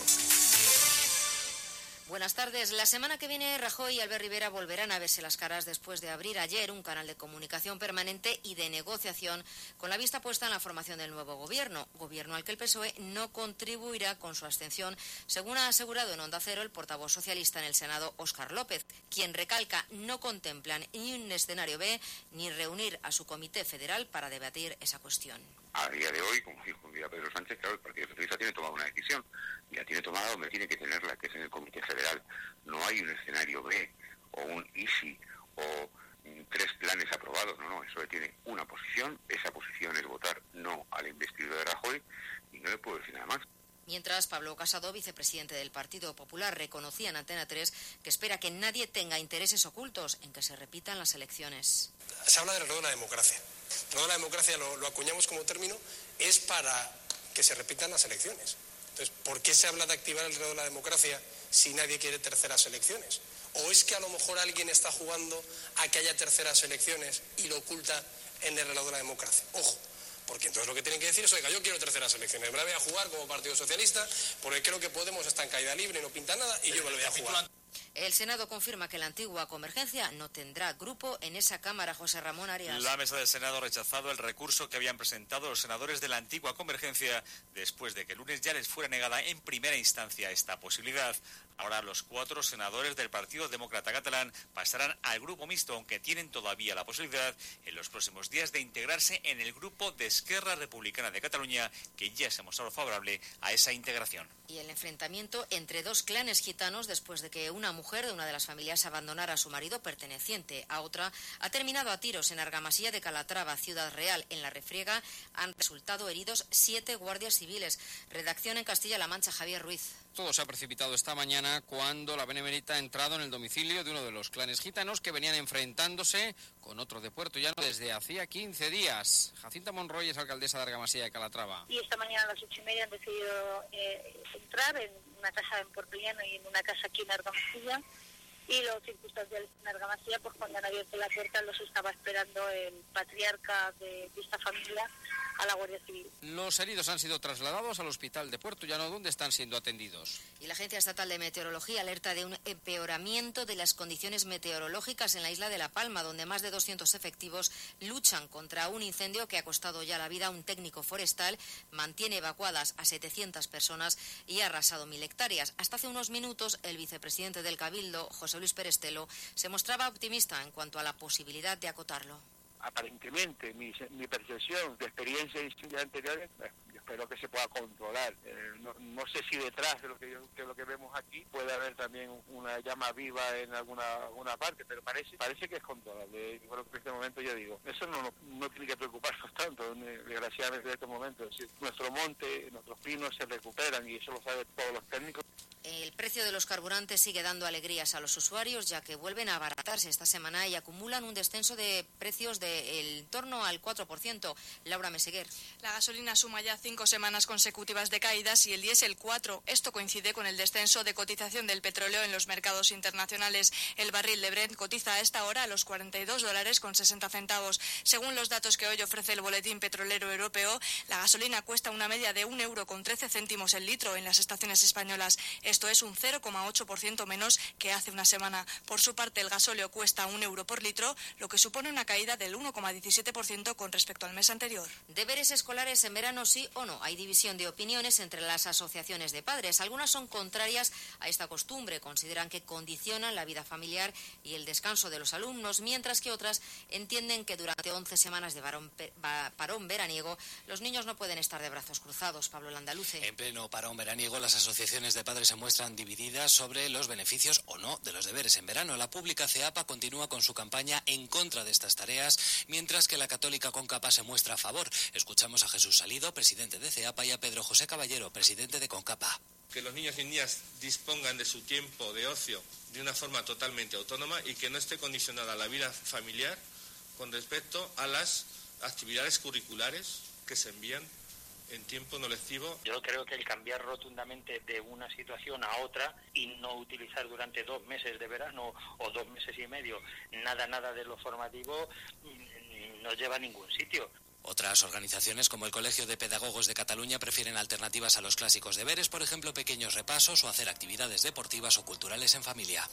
Buenas tardes. La semana que viene Rajoy y Albert Rivera volverán a verse las caras después de abrir ayer un canal de comunicación permanente y de negociación con la vista puesta en la formación del nuevo gobierno, gobierno al que el P S O E no contribuirá con su abstención, según ha asegurado en Onda Cero el portavoz socialista en el Senado, Óscar López, quien recalca no contemplan ni un escenario B ni reunir a su comité federal para debatir esa cuestión. A día de hoy, como dijo un día Pedro Sánchez, claro, el Partido Socialista tiene tomado una decisión, y la tiene tomada donde tiene que tenerla, que es en el Comité Federal. No hay un escenario B, o un easy, o tres planes aprobados, no, no, eso tiene una posición, esa posición es votar no a la investidura de Rajoy, y no le puedo decir nada más. Mientras, Pablo Casado, vicepresidente del Partido Popular, reconocía en Antena tres que espera que nadie tenga intereses ocultos en que se repitan las elecciones. Se habla del reloj de la democracia. El reloj de la democracia, lo, lo acuñamos como término, es para que se repitan las elecciones. Entonces, ¿por qué se habla de activar el reloj de la democracia si nadie quiere terceras elecciones? ¿O es que a lo mejor alguien está jugando a que haya terceras elecciones y lo oculta en el reloj de la democracia? Ojo. Porque entonces lo que tienen que decir es, oiga, yo quiero terceras elecciones, me la voy a jugar como Partido Socialista, porque creo que Podemos está en caída libre y no pinta nada, y yo me lo voy a jugar. El Senado confirma que la antigua Convergencia no tendrá grupo en esa Cámara. José Ramón Arias. La mesa del Senado ha rechazado el recurso que habían presentado los senadores de la antigua Convergencia después de que el lunes ya les fuera negada en primera instancia esta posibilidad. Ahora los cuatro senadores del Partido Demócrata Catalán pasarán al grupo mixto, aunque tienen todavía la posibilidad en los próximos días de integrarse en el grupo de Esquerra Republicana de Cataluña, que ya se ha mostrado favorable a esa integración. Y el enfrentamiento entre dos clanes gitanos después de que una mujer de una de las familias abandonara a su marido perteneciente a otra ha terminado a tiros en Argamasilla de Calatrava, Ciudad Real. En la refriega han resultado heridos siete guardias civiles. Redacción en Castilla-La Mancha, Javier Ruiz. Todo se ha precipitado esta mañana cuando la Benemérita ha entrado en el domicilio de uno de los clanes gitanos que venían enfrentándose con otro de Puerto Llano desde hacía quince días. Jacinta Monroy es alcaldesa de Argamasilla de Calatrava. Y esta mañana a las ocho y media han decidido eh, entrar en una casa en Puerto Llano y en una casa aquí en Argamasilla. Y los circunstanciales en Argamasilla, pues cuando han abierto la puerta los estaba esperando el patriarca de, de esta familia a la Guardia Civil. Los heridos han sido trasladados al hospital de Puerto Llano, donde están siendo atendidos. Y la Agencia Estatal de Meteorología alerta de un empeoramiento de las condiciones meteorológicas en la isla de La Palma, donde más de doscientos efectivos luchan contra un incendio que ha costado ya la vida a un técnico forestal, mantiene evacuadas a setecientas personas y ha arrasado mil hectáreas. Hasta hace unos minutos, el vicepresidente del Cabildo, José Luis Perestelo, se mostraba optimista en cuanto a la posibilidad de acotarlo. Aparentemente, mi, mi percepción de experiencia en incendios anteriores, eh, yo espero que se pueda controlar. Eh, no, no sé si detrás de lo que, yo, que lo que vemos aquí puede haber también una llama viva en alguna, alguna parte, pero parece parece que es controlable. Yo creo que en este momento, yo digo, eso no, no, no tiene que preocuparnos tanto, desgraciadamente en este momento. Es decir, nuestro monte, nuestros pinos se recuperan y eso lo saben todos los técnicos. El precio de los carburantes sigue dando alegrías a los usuarios, ya que vuelven a abaratarse esta semana y acumulan un descenso de precios de en torno al cuatro por ciento. Laura Meseguer. La gasolina suma ya cinco semanas consecutivas de caídas y el diésel cuatro. Esto coincide con el descenso de cotización del petróleo en los mercados internacionales. El barril de Brent cotiza a esta hora a los cuarenta y dos dólares con sesenta centavos. Según los datos que hoy ofrece el Boletín Petrolero Europeo, la gasolina cuesta una media de un euro con trece céntimos el litro en las estaciones españolas. Esto es un cero coma ocho por ciento menos que hace una semana. Por su parte, el gasóleo cuesta un euro por litro, lo que supone una caída del uno coma diecisiete por ciento con respecto al mes anterior. Deberes escolares en verano, sí o no. Hay división de opiniones entre las asociaciones de padres. Algunas son contrarias a esta costumbre, consideran que condicionan la vida familiar y el descanso de los alumnos, mientras que otras entienden que durante once semanas de varón, parón veraniego los niños no pueden estar de brazos cruzados. Pablo Landaluce. En pleno parón veraniego, las asociaciones de padres se muestran divididas sobre los beneficios o no de los deberes en verano. La pública CEAPA continúa con su campaña en contra de estas tareas, mientras que la católica CONCAPA se muestra a favor. Escuchamos a Jesús Salido, presidente de CEAPA, y a Pedro José Caballero, presidente de CONCAPA. Que los niños y niñas dispongan de su tiempo de ocio de una forma totalmente autónoma y que no esté condicionada a la vida familiar con respecto a las actividades curriculares que se envían en tiempo no lectivo. Yo creo que el cambiar rotundamente de una situación a otra y no utilizar durante dos meses de verano o dos meses y medio nada, nada de lo formativo no lleva a ningún sitio. Otras organizaciones, como el Colegio de Pedagogos de Cataluña, prefieren alternativas a los clásicos deberes, por ejemplo, pequeños repasos o hacer actividades deportivas o culturales en familia.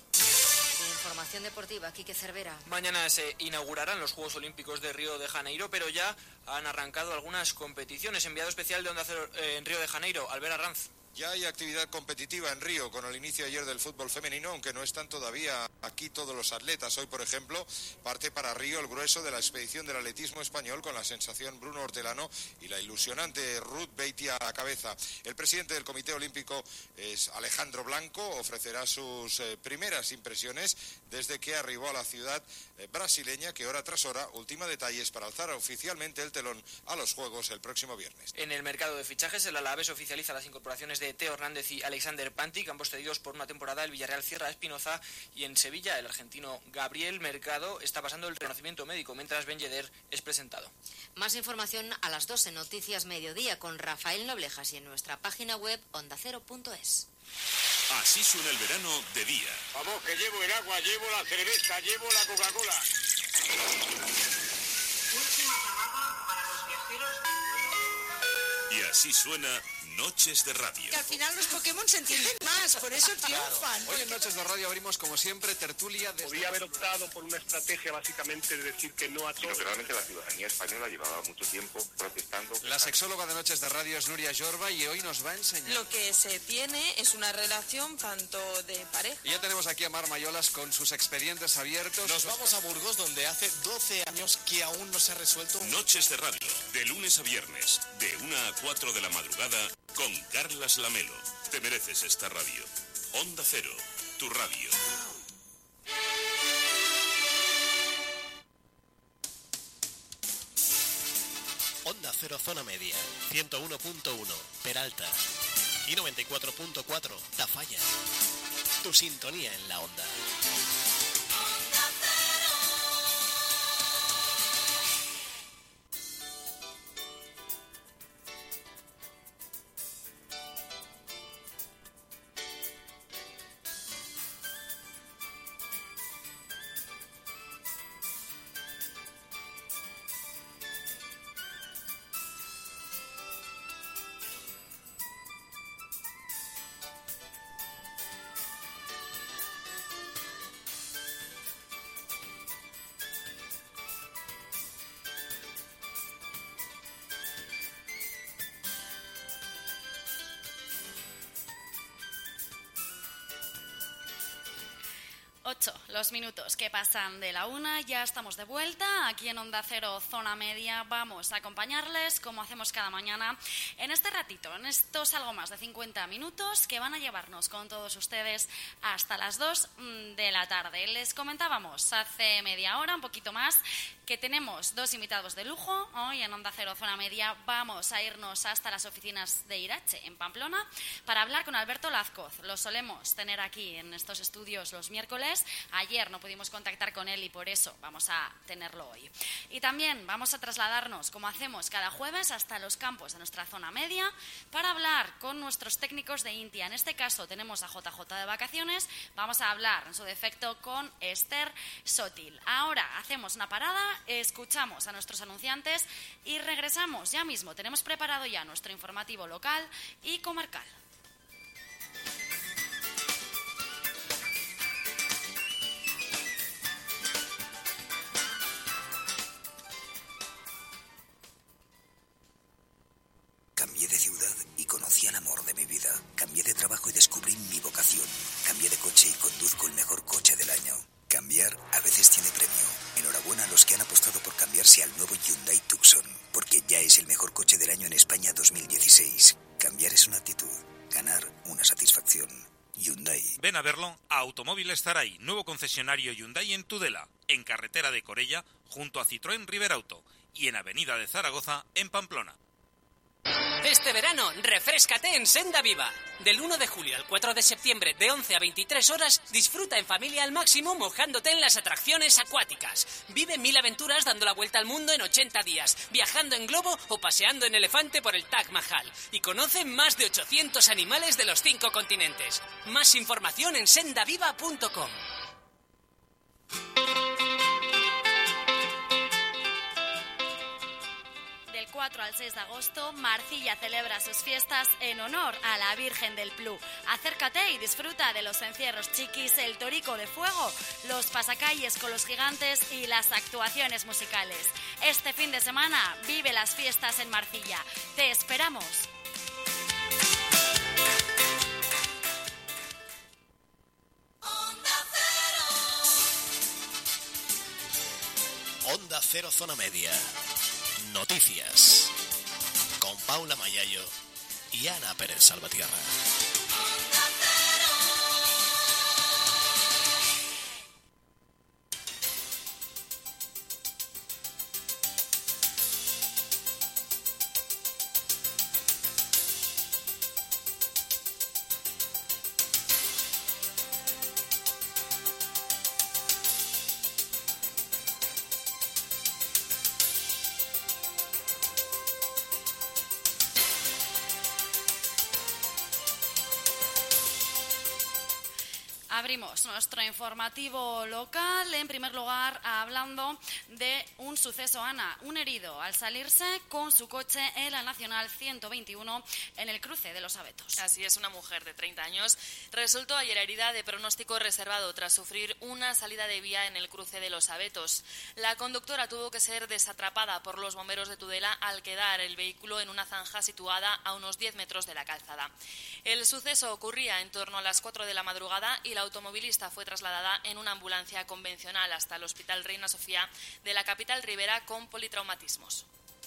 Información deportiva, Quique Cervera. Mañana se inaugurarán los Juegos Olímpicos de Río de Janeiro, pero ya han arrancado algunas competiciones. Enviado especial de Onda Cero eh, en Río de Janeiro, Albert Arranz. Ya hay actividad competitiva en Río con el inicio ayer del fútbol femenino, aunque no están todavía aquí todos los atletas. Hoy, por ejemplo, parte para Río el grueso de la expedición del atletismo español con la sensación Bruno Hortelano y la ilusionante Ruth Beitia a cabeza. El presidente del Comité Olímpico es Alejandro Blanco, ofrecerá sus eh, primeras impresiones desde que arribó a la ciudad eh, brasileña, que hora tras hora ultima detalles para alzar oficialmente el telón a los Juegos el próximo viernes. En el mercado de fichajes, el Alavés oficializa las incorporaciones de Teo Hernández y Alexander Pantic, ambos cedidos por una temporada. El Villarreal cierra a Espinoza, y en Sevilla el argentino Gabriel Mercado está pasando el reconocimiento médico, mientras Ben Yedder es presentado. Más información a las doce, Noticias Mediodía, con Rafael Noblejas, y en nuestra página web onda cero punto es. Así suena el verano de día. Vamos, que llevo el agua, llevo la cerveza, llevo la Coca-Cola. Y así suena Noches de Radio. Que al final los Pokémon se entienden más, por eso triunfan. Hoy en Noches de Radio abrimos como siempre tertulia de... Podría haber optado por una estrategia básicamente de decir que no a todo. Sino que realmente la ciudadanía española llevaba mucho tiempo protestando. La sexóloga de Noches de Radio es Nuria Jorba y hoy nos va a enseñar... Lo que se tiene es una relación tanto de pareja... Y ya tenemos aquí a Mar Mayolas con sus expedientes abiertos. Nos vamos a Burgos, donde hace doce años que aún no se ha resuelto... Noches de Radio, de lunes a viernes, de una a cuatro de la madrugada, con Carlas Lamelo. Te mereces esta radio. Onda Cero, tu radio. Onda Cero Zona Media, ciento uno punto uno, Peralta. Y noventa y cuatro punto cuatro, Tafalla. Tu sintonía en la onda. Ocho, los minutos que pasan de la una, ya estamos de vuelta aquí en Onda Cero Zona Media. Vamos a acompañarles como hacemos cada mañana en este ratito, en estos algo más de cincuenta minutos que van a llevarnos con todos ustedes hasta las dos de la tarde. Les comentábamos hace media hora, un poquito más, que tenemos dos invitados de lujo. Hoy en Onda Cero Zona Media vamos a irnos hasta las oficinas de Irache, en Pamplona, para hablar con Alberto Lazcoz. Lo solemos tener aquí en estos estudios los miércoles. Ayer no pudimos contactar con él y por eso vamos a tenerlo hoy. Y también vamos a trasladarnos, como hacemos cada jueves, hasta los campos de nuestra zona media para hablar con nuestros técnicos de Intia. En este caso tenemos a J J de vacaciones. Vamos a hablar, en su defecto, con Esther Sotil. Ahora hacemos una parada, escuchamos a nuestros anunciantes y regresamos ya mismo. Tenemos preparado ya nuestro informativo local y comarcal. Cambié de ciudad y conocí al amor de mi vida. Cambié de trabajo y descubrí mi vocación. Cambié de coche y conduzco el mejor coche del año. Cambiar a veces tiene premio. Enhorabuena a los que han apostado por cambiarse al nuevo Hyundai Tucson, porque ya es el mejor coche del año en España dos mil dieciséis. Cambiar es una actitud, ganar una satisfacción. Hyundai. Ven a verlo a Automóviles Zaray, nuevo concesionario Hyundai en Tudela, en carretera de Corella, junto a Citroën Riberauto, y en avenida de Zaragoza, en Pamplona. Este verano, refréscate en Senda Viva. Del uno de julio al cuatro de septiembre, de once a veintitrés horas, disfruta en familia al máximo mojándote en las atracciones acuáticas. Vive mil aventuras dando la vuelta al mundo en ochenta días, viajando en globo o paseando en elefante por el Taj Mahal. Y conoce más de ochocientos animales de los cinco continentes. Más información en sendaviva punto com. Del cuatro al seis de agosto, Marcilla celebra sus fiestas en honor a la Virgen del Plu. Acércate y disfruta de los encierros chiquis, el torico de fuego, los pasacalles con los gigantes y las actuaciones musicales. Este fin de semana vive las fiestas en Marcilla. ¡Te esperamos! Onda Cero Zona Media. Noticias. Con Paula Mayayo y Ana Pérez Salvatierra. Abrimos nuestro informativo local, en primer lugar hablando de un suceso, Ana, un herido al salirse con su coche en la Nacional ciento veintiuno en el cruce de Los Abetos. Así es, una mujer de treinta años resultó ayer herida de pronóstico reservado tras sufrir una salida de vía en el cruce de Los Abetos. La conductora tuvo que ser desatrapada por los bomberos de Tudela al quedar el vehículo en una zanja situada a unos diez metros de la calzada. El suceso ocurría en torno a las cuatro de la madrugada y la automovilista fue trasladada en una ambulancia convencional hasta el Hospital Reina Sofía de la capital ribera con politraumatismos.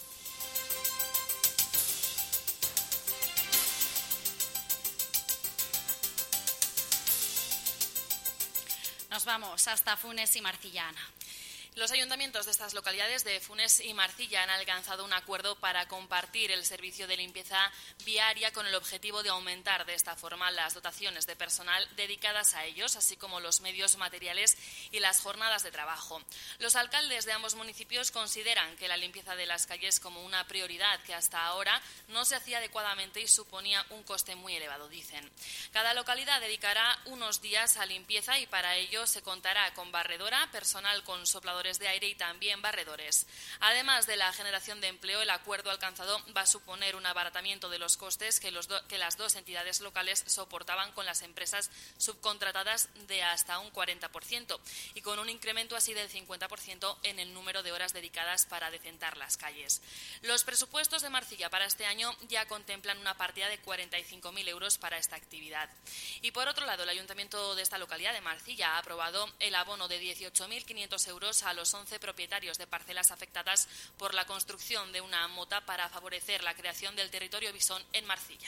Nos vamos hasta Funes y Marcillana. Los ayuntamientos de estas localidades de Funes y Marcilla han alcanzado un acuerdo para compartir el servicio de limpieza viaria con el objetivo de aumentar de esta forma las dotaciones de personal dedicadas a ellos, así como los medios materiales y las jornadas de trabajo. Los alcaldes de ambos municipios consideran que la limpieza de las calles como una prioridad que hasta ahora no se hacía adecuadamente y suponía un coste muy elevado, dicen. Cada localidad dedicará unos días a limpieza y para ello se contará con barredora, personal con sopladores de aire y también barredores. Además de la generación de empleo, el acuerdo alcanzado va a suponer un abaratamiento de los costes que, los do- que las dos entidades locales soportaban con las empresas subcontratadas de hasta un cuarenta por ciento y con un incremento así del cincuenta por ciento en el número de horas dedicadas para decentar las calles. Los presupuestos de Marcilla para este año ya contemplan una partida de cuarenta y cinco mil euros para esta actividad. Y por otro lado, el ayuntamiento de esta localidad de Marcilla ha aprobado el abono de dieciocho mil quinientos euros a a los once propietarios de parcelas afectadas por la construcción de una mota para favorecer la creación del territorio bisón en Marcilla.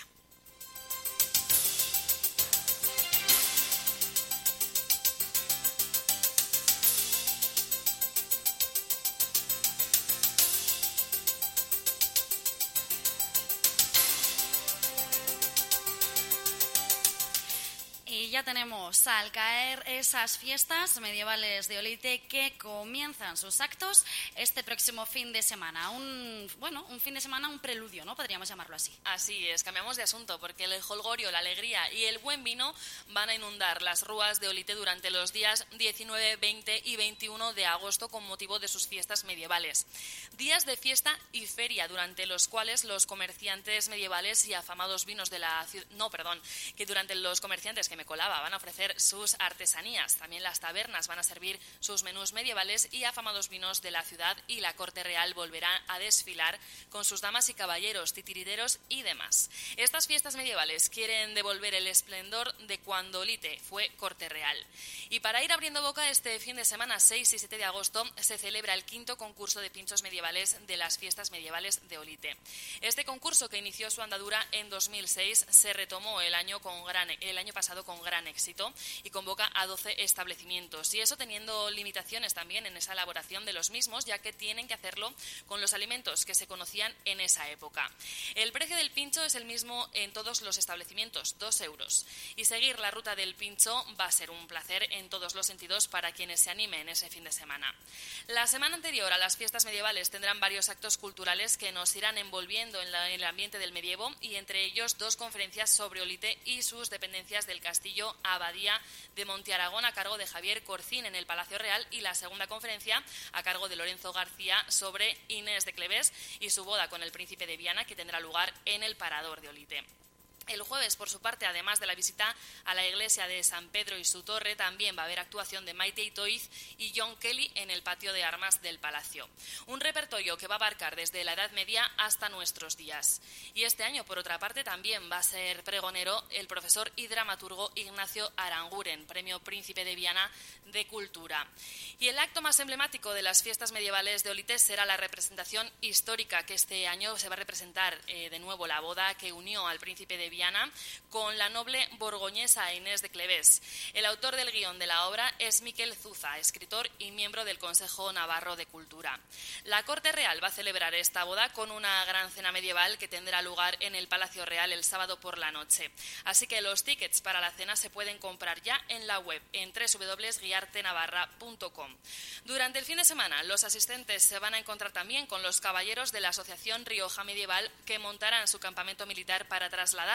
Y ya tenemos al caer esas fiestas medievales de Olite que comienzan sus actos este próximo fin de semana. Un, bueno, un fin de semana, un preludio, ¿no? Podríamos llamarlo así. Así es, cambiamos de asunto porque el jolgorio, la alegría y el buen vino van a inundar las rúas de Olite durante los días diecinueve, veinte y veintiuno de agosto con motivo de sus fiestas medievales. Días de fiesta y feria durante los cuales los comerciantes medievales y afamados vinos de la ciudad... No, perdón, que durante los comerciantes que me colaba van a ofrecer sus artesanías. También las tabernas van a servir sus menús medievales y afamados vinos de la ciudad y la corte real volverá a desfilar con sus damas y caballeros, titiriteros y demás. Estas fiestas medievales quieren devolver el esplendor de cuando Olite fue corte real. Y para ir abriendo boca, este fin de semana seis y siete de agosto se celebra el quinto concurso de pinchos medievales de las fiestas medievales de Olite. Este concurso, que inició su andadura en dos mil seis, se retomó el año, con gran, el año pasado con gran éxito y convoca a doce establecimientos, y eso teniendo limitaciones también en esa elaboración de los mismos, ya que tienen que hacerlo con los alimentos que se conocían en esa época. El precio del pincho es el mismo en todos los establecimientos, dos euros, y seguir la ruta del pincho va a ser un placer en todos los sentidos para quienes se animen ese fin de semana. La semana anterior a las fiestas medievales tendrán varios actos culturales que nos irán envolviendo en, la, en el ambiente del medievo, y entre ellos dos conferencias sobre Olite y sus dependencias del Castillo Abadía de Montearagón a cargo de Javier Corcín en el Palacio Real, y la segunda conferencia a cargo de Lorenzo García sobre Inés de Clevés y su boda con el príncipe de Viana, que tendrá lugar en el Parador de Olite. El jueves, por su parte, además de la visita a la iglesia de San Pedro y su torre, también va a haber actuación de Maite Itoiz y John Kelly en el patio de armas del Palacio. Un repertorio que va a abarcar desde la Edad Media hasta nuestros días. Y este año, por otra parte, también va a ser pregonero el profesor y dramaturgo Ignacio Aranguren, Premio Príncipe de Viana de Cultura. Y el acto más emblemático de las fiestas medievales de Olite será la representación histórica, que este año se va a representar eh, de nuevo la boda que unió al príncipe de Viana con la noble borgoñesa Inés de Clevés. El autor del guión de la obra es Miquel Zuza, escritor y miembro del Consejo Navarro de Cultura. La Corte Real va a celebrar esta boda con una gran cena medieval que tendrá lugar en el Palacio Real el sábado por la noche. Así que los tickets para la cena se pueden comprar ya en la web en doble u doble u doble u punto guiarte navarra punto com. Durante el fin de semana, los asistentes se van a encontrar también con los caballeros de la Asociación Rioja Medieval, que montarán su campamento militar para trasladar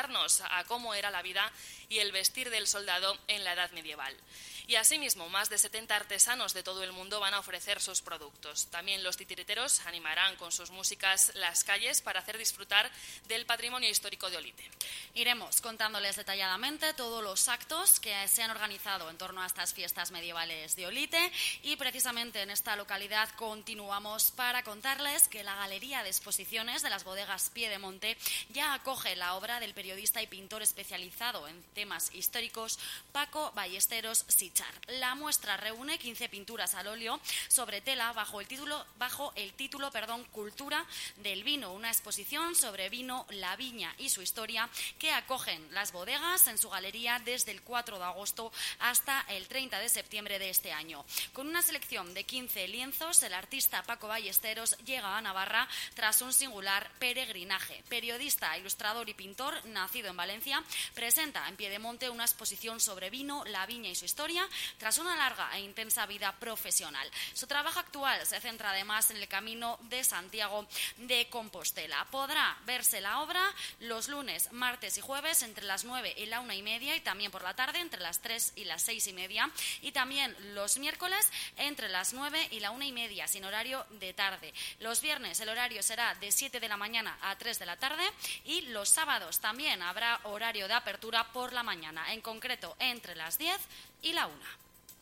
remontarnos a cómo era la vida y el vestir del soldado en la Edad Medieval. Y asimismo, más de setenta artesanos de todo el mundo van a ofrecer sus productos. También los titiriteros animarán con sus músicas las calles para hacer disfrutar del patrimonio histórico de Olite. Iremos contándoles detalladamente todos los actos que se han organizado en torno a estas fiestas medievales de Olite, y precisamente en esta localidad continuamos para contarles que la Galería de Exposiciones de las Bodegas Piedemonte ya acoge la obra del periodista y pintor especializado en temas históricos Paco Ballesteros Sichar. La muestra reúne quince pinturas al óleo sobre tela bajo el título, bajo el título perdón, Cultura del Vino, una exposición sobre vino, la viña y su historia que acogen las bodegas en su galería desde el cuatro de agosto hasta el treinta de septiembre de este año. Con una selección de quince lienzos, el artista Paco Ballesteros llega a Navarra tras un singular peregrinaje. Periodista, ilustrador y pintor, nacido en Valencia, presenta en Piedemonte una exposición sobre vino, la viña y su historia tras una larga e intensa vida profesional. Su trabajo actual se centra además en el Camino de Santiago de Compostela. Podrá verse la obra los lunes, martes y jueves entre las nueve y la una y media, y también por la tarde entre las tres y las seis y media, y también los miércoles entre las nueve y la una y media, sin horario de tarde. Los viernes el horario será de siete de la mañana a tres de la tarde, y los sábados también habrá horario de apertura por la mañana, en concreto entre las diez y la una.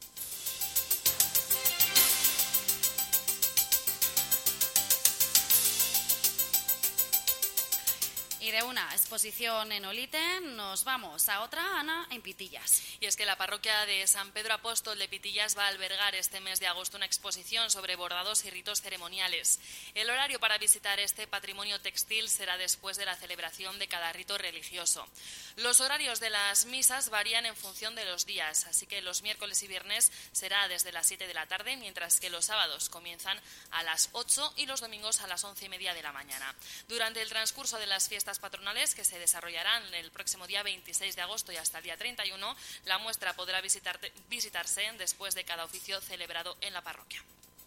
Y de una exposición en Olite nos vamos a otra, Ana, en Pitillas. Y es que la parroquia de San Pedro Apóstol de Pitillas va a albergar este mes de agosto una exposición sobre bordados y ritos ceremoniales. El horario para visitar este patrimonio textil será después de la celebración de cada rito religioso. Los horarios de las misas varían en función de los días, así que los miércoles y viernes será desde las siete de la tarde, mientras que los sábados comienzan a las ocho y los domingos a las once y media de la mañana. Durante el transcurso de las fiestas patronales, que se desarrollarán el próximo día veintiséis de agosto y hasta el día treinta y uno, la muestra podrá visitarte, visitarse después de cada oficio celebrado en la parroquia.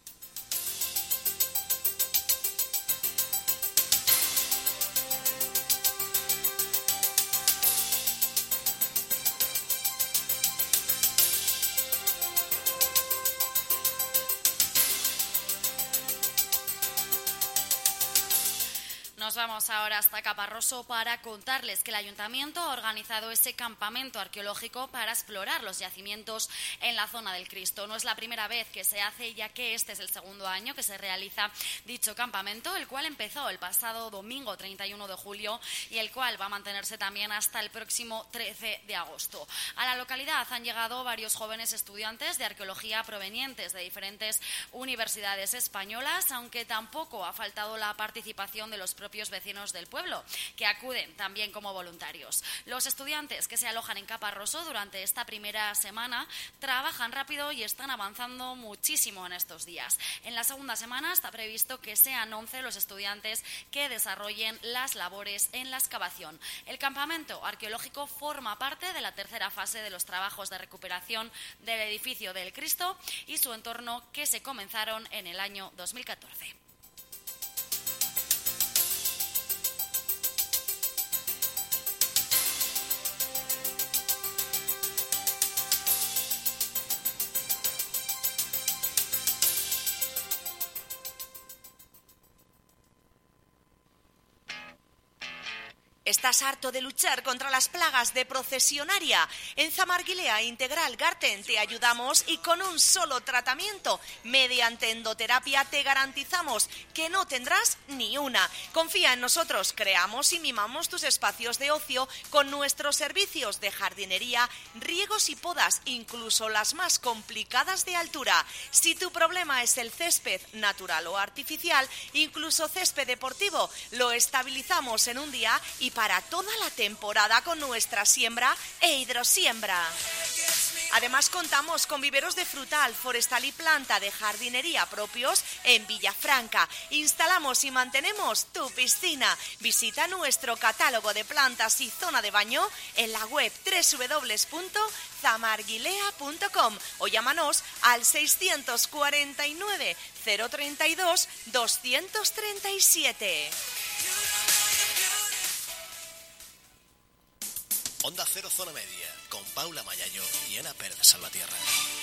Nos vamos ahora hasta Caparroso para contarles que el Ayuntamiento ha organizado ese campamento arqueológico para explorar los yacimientos en la zona del Cristo. No es la primera vez que se hace, ya que este es el segundo año que se realiza dicho campamento, el cual empezó el pasado domingo treinta y uno de julio y el cual va a mantenerse también hasta el próximo trece de agosto. A la localidad han llegado varios jóvenes estudiantes de arqueología provenientes de diferentes universidades españolas, aunque tampoco ha faltado la participación de los propios vecinos del pueblo, que acuden también como voluntarios. Los estudiantes que se alojan en Caparroso durante esta primera semana trabajan rápido y están avanzando muchísimo en estos días. En la segunda semana está previsto que sean once los estudiantes que desarrollen las labores en la excavación. El campamento arqueológico forma parte de la tercera fase de los trabajos de recuperación del edificio del Cristo y su entorno, que se comenzaron en el año dos mil catorce. ¿Estás harto de luchar contra las plagas de procesionaria? En Zamarguilea Integral Garten te ayudamos y con un solo tratamiento, mediante endoterapia, te garantizamos que no tendrás ni una. Confía en nosotros, creamos y mimamos tus espacios de ocio con nuestros servicios de jardinería, riegos y podas, incluso las más complicadas de altura. Si tu problema es el césped natural o artificial, incluso césped deportivo, lo estabilizamos en un día y para toda la temporada con nuestra siembra e hidrosiembra. Además contamos con viveros de frutal, forestal y planta de jardinería propios en Villafranca. Instalamos y mantenemos tu piscina. Visita nuestro catálogo de plantas y zona de baño en la web doble u doble u doble u punto zamarguilea punto com o llámanos al seiscientos cuarenta y nueve, cero treinta y dos, doscientos treinta y siete. Onda Cero Zona Media, con Paula Mayayo y Ana Pérez Salvatierra.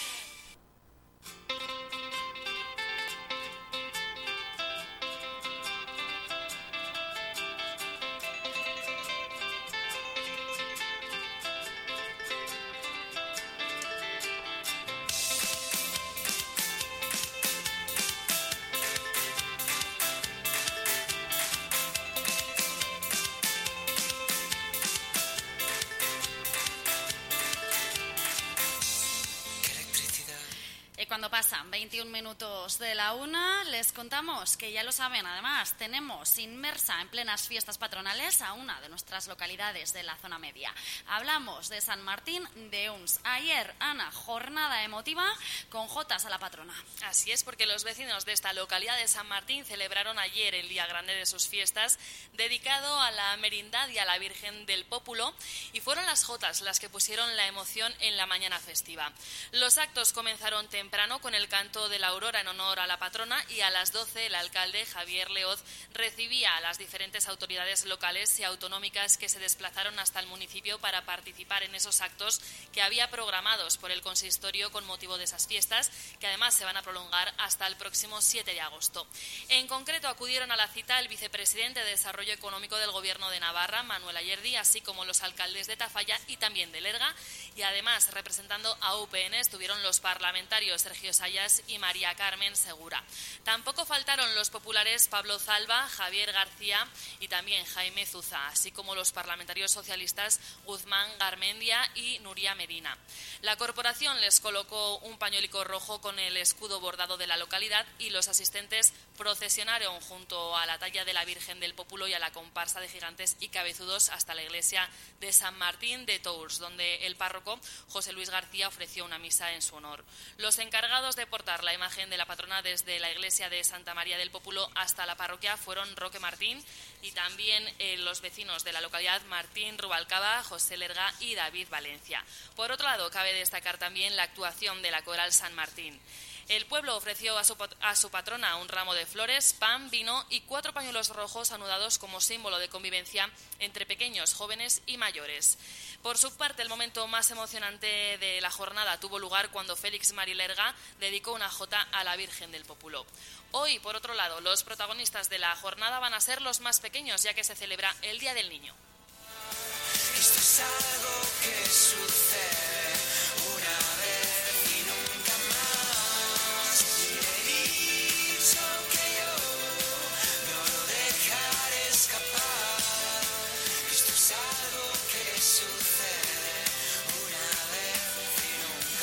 Cuando pasan veintiún minutos de la una, les contamos que ya lo saben, además, tenemos inmersa en plenas fiestas patronales a una de nuestras localidades de la zona media. Hablamos de San Martín de Uns. Ayer, Ana, jornada emotiva con jotas a la patrona. Así es, porque los vecinos de esta localidad de San Martín celebraron ayer el día grande de sus fiestas, dedicado a la merindad y a la Virgen del Pópulo, y fueron las jotas las que pusieron la emoción en la mañana festiva. Los actos comenzaron temprano con el canto de la aurora en honor a la patrona, y a las doce el alcalde Javier Leoz recibía a las diferentes autoridades locales y autonómicas que se desplazaron hasta el municipio para participar en esos actos que había programados por el consistorio con motivo de esas fiestas, que además se van a prolongar hasta el próximo siete de agosto. En concreto acudieron a la cita el vicepresidente de Desarrollo Económico del Gobierno de Navarra, Manuel Ayerdi, así como los alcaldes de Tafalla y también de Lerga, y además representando a U P N estuvieron los parlamentarios Sergio Sayas y María Carmen Segura. Tampoco faltaron los populares Pablo Zalba, Javier García y también Jaime Zuza, así como los parlamentarios socialistas Guzmán Garmendia y Nuria Medina. La corporación les colocó un pañuelico rojo con el escudo bordado de la localidad, y los asistentes procesionaron junto a la talla de la Virgen del Pópulo y a la comparsa de gigantes y cabezudos hasta la iglesia de San Martín de Tours, donde el párroco José Luis García ofreció una misa en su honor. Los encargados de portar la imagen de la patrona desde la iglesia de Santa María del Pópulo hasta la parroquia fueron Roque Martín y también eh, los vecinos de la localidad Martín Rubalcaba, José Lerga y David Valencia. Por otro lado, cabe destacar también la actuación de la Coral San Martín. El pueblo ofreció a su, a su patrona un ramo de flores, pan, vino y cuatro pañuelos rojos anudados como símbolo de convivencia entre pequeños, jóvenes y mayores. Por su parte, el momento más emocionante de la jornada tuvo lugar cuando Félix Marilerga dedicó una jota a la Virgen del Pópulo. Hoy, por otro lado, los protagonistas de la jornada van a ser los más pequeños, ya que se celebra el Día del Niño. Esto es algo que sucede una vez y nunca más. Y he dicho que yo no lo dejaré escapar. Esto es algo que sucede una vez y nunca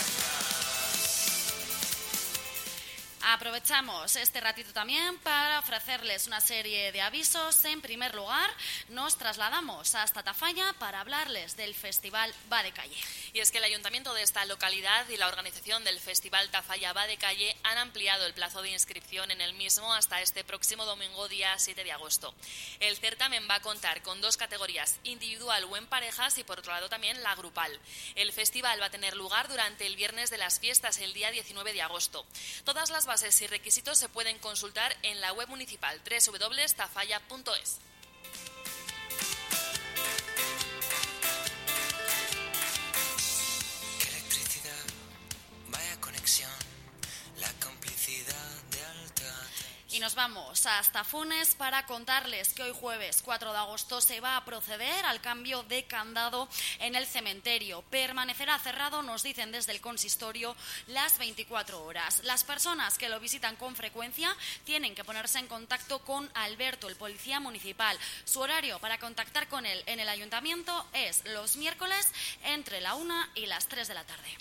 más. Aprovechamos este ratito también para ofrecerles una serie de avisos. En primer lugar, nos trasladamos hasta Tafalla para hablarles del Festival Va de Calle. Y es que el ayuntamiento de esta localidad y la organización del Festival Tafalla Va de Calle han ampliado el plazo de inscripción en el mismo hasta este próximo domingo, día siete de agosto. El certamen va a contar con dos categorías, individual o en parejas, y por otro lado también la grupal. El festival va a tener lugar durante el viernes de las fiestas, el día diecinueve de agosto. Todas las bases y requisitos se pueden consultar en la web municipal doble u doble u doble u punto tafalla punto es. Qué electricidad, vaya conexión, la complicidad de alta. Y nos vamos hasta Funes para contarles que hoy jueves cuatro de agosto se va a proceder al cambio de candado en el cementerio. Permanecerá cerrado, nos dicen desde el consistorio, las veinticuatro horas. Las personas que lo visitan con frecuencia tienen que ponerse en contacto con Alberto, el policía municipal. Su horario para contactar con él en el ayuntamiento es los miércoles entre la una y las tres de la tarde.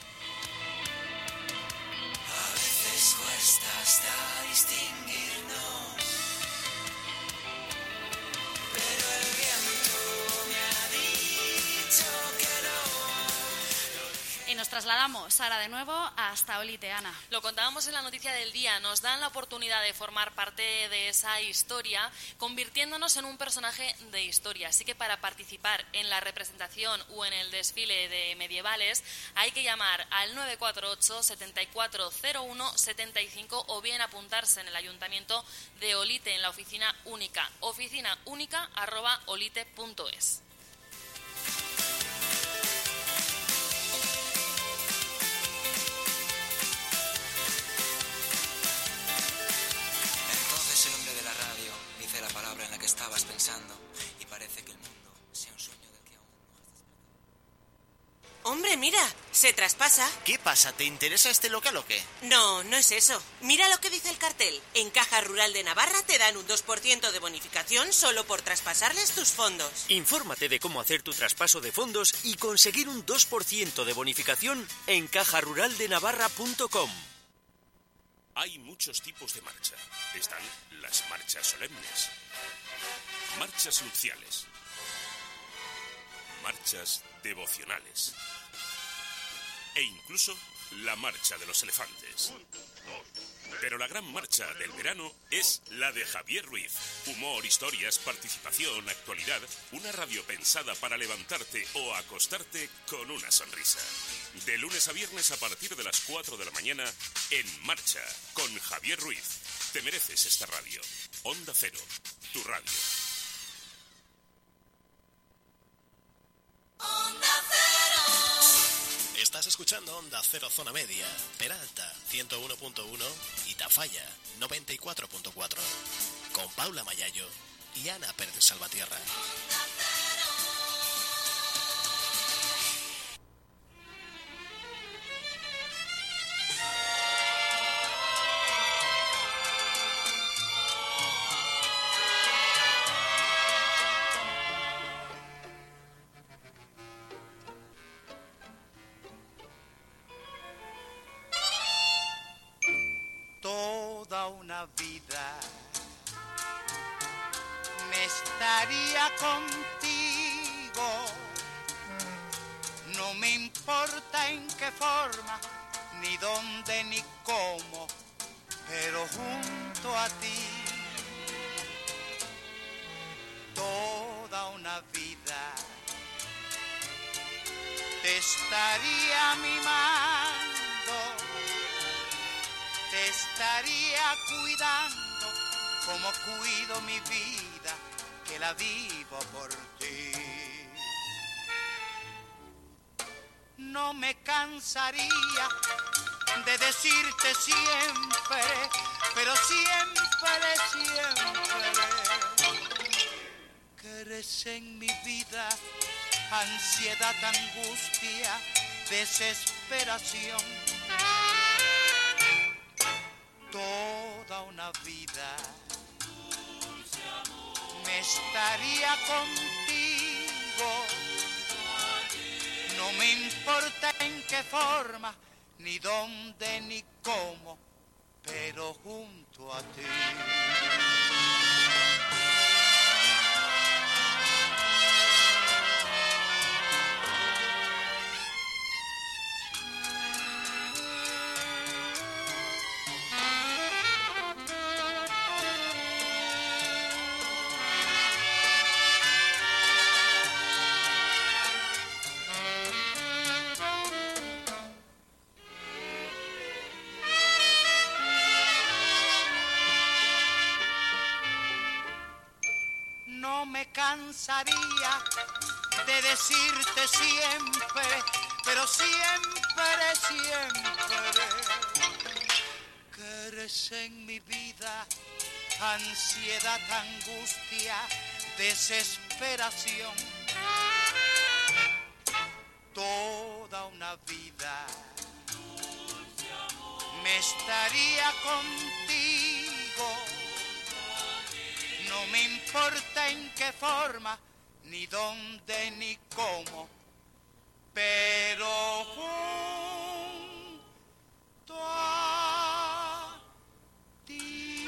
A veces cuesta hasta distinguirnos, pero el viento me ha dicho que no. Y nos trasladamos ahora de nuevo hasta Olite, Ana. Lo contábamos en la noticia del día, nos dan la oportunidad de formar parte de esa historia, convirtiéndonos en un personaje de historia. Así que para participar en la representación o en el desfile de medievales hay que llamar al nueve cuatro ocho, setenta y cuatro cero uno, setenta y cinco o bien apuntarse en el ayuntamiento de Olite en la oficina única, oficina única arroba olite punto es. mira, se traspasa. ¿Qué pasa? ¿Te interesa este local o qué? No, no es eso. Mira lo que dice el cartel. En Caja Rural de Navarra te dan un dos por ciento de bonificación solo por traspasarles tus fondos. Infórmate de cómo hacer tu traspaso de fondos y conseguir un dos por ciento de bonificación en caja rural de navarra punto com. Hay muchos tipos de marcha. Están las marchas solemnes, marchas nupciales, marchas devocionales e incluso la marcha de los elefantes. Pero la gran marcha del verano es la de Javier Ruiz. Humor, historias, participación, actualidad. Una radio pensada para levantarte o acostarte con una sonrisa. De lunes a viernes a partir de las cuatro de la mañana, En Marcha, con Javier Ruiz. Te mereces esta radio. Onda Cero, tu radio. Onda Cero. Estás escuchando Onda Cero Zona Media, Peralta ciento uno punto uno y Tafalla noventa y cuatro punto cuatro, con Paula Mayayo y Ana Pérez Salvatierra. Toda una vida me estaría contigo, no me importa en qué forma, ni dónde ni cómo, pero junto a ti. Toda una vida te estaría mimando, te estaría cuidando como cuido mi vida, que la vivo por ti. No me cansaría de decirte siempre, pero siempre, siempre, que eres en mi vida ansiedad, angustia, desesperación. Toda una vida me estaría contigo, no me importa en qué forma, ni dónde ni cómo, pero junto a ti. No me cansaría de decirte siempre, pero siempre, siempre, que eres en mi vida ansiedad, angustia, desesperación. Toda una vida me estaría contigo, no me importa en qué forma, ni dónde ni cómo, pero junto a ti.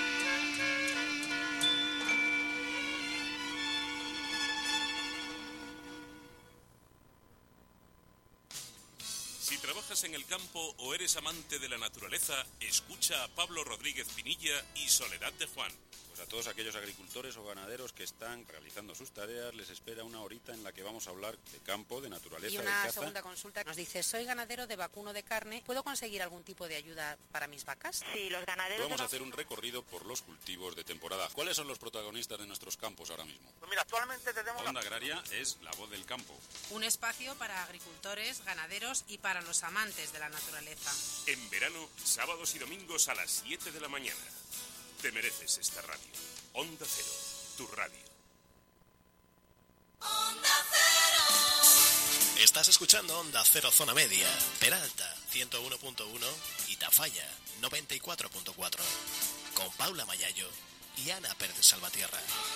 Si trabajas en el campo o eres amante de la naturaleza, escucha a Pablo Rodríguez Pinilla y Soledad de Juan. Pues a todos aquellos agricultores o ganaderos que están realizando sus tareas les espera una horita en la que vamos a hablar de campo, de naturaleza, Y de una caza. segunda consulta nos dice, soy ganadero de vacuno de carne, ¿puedo conseguir algún tipo de ayuda para mis vacas? Sí, los ganaderos Vamos de a hacer un recorrido por los cultivos de temporada. ¿Cuáles son los protagonistas de nuestros campos ahora mismo? Pues mira, actualmente tenemos... Onda Agraria es la voz del campo. Un espacio para agricultores, ganaderos y para los amantes de la naturaleza. En verano, sábados y domingos a las siete de la mañana. Te mereces esta radio. Onda Cero, tu radio. Onda Cero. Estás escuchando Onda Cero Zona Media, Peralta ciento uno punto uno y Tafalla noventa y cuatro punto cuatro, con Paula Mayayo y Ana Pérez Salvatierra.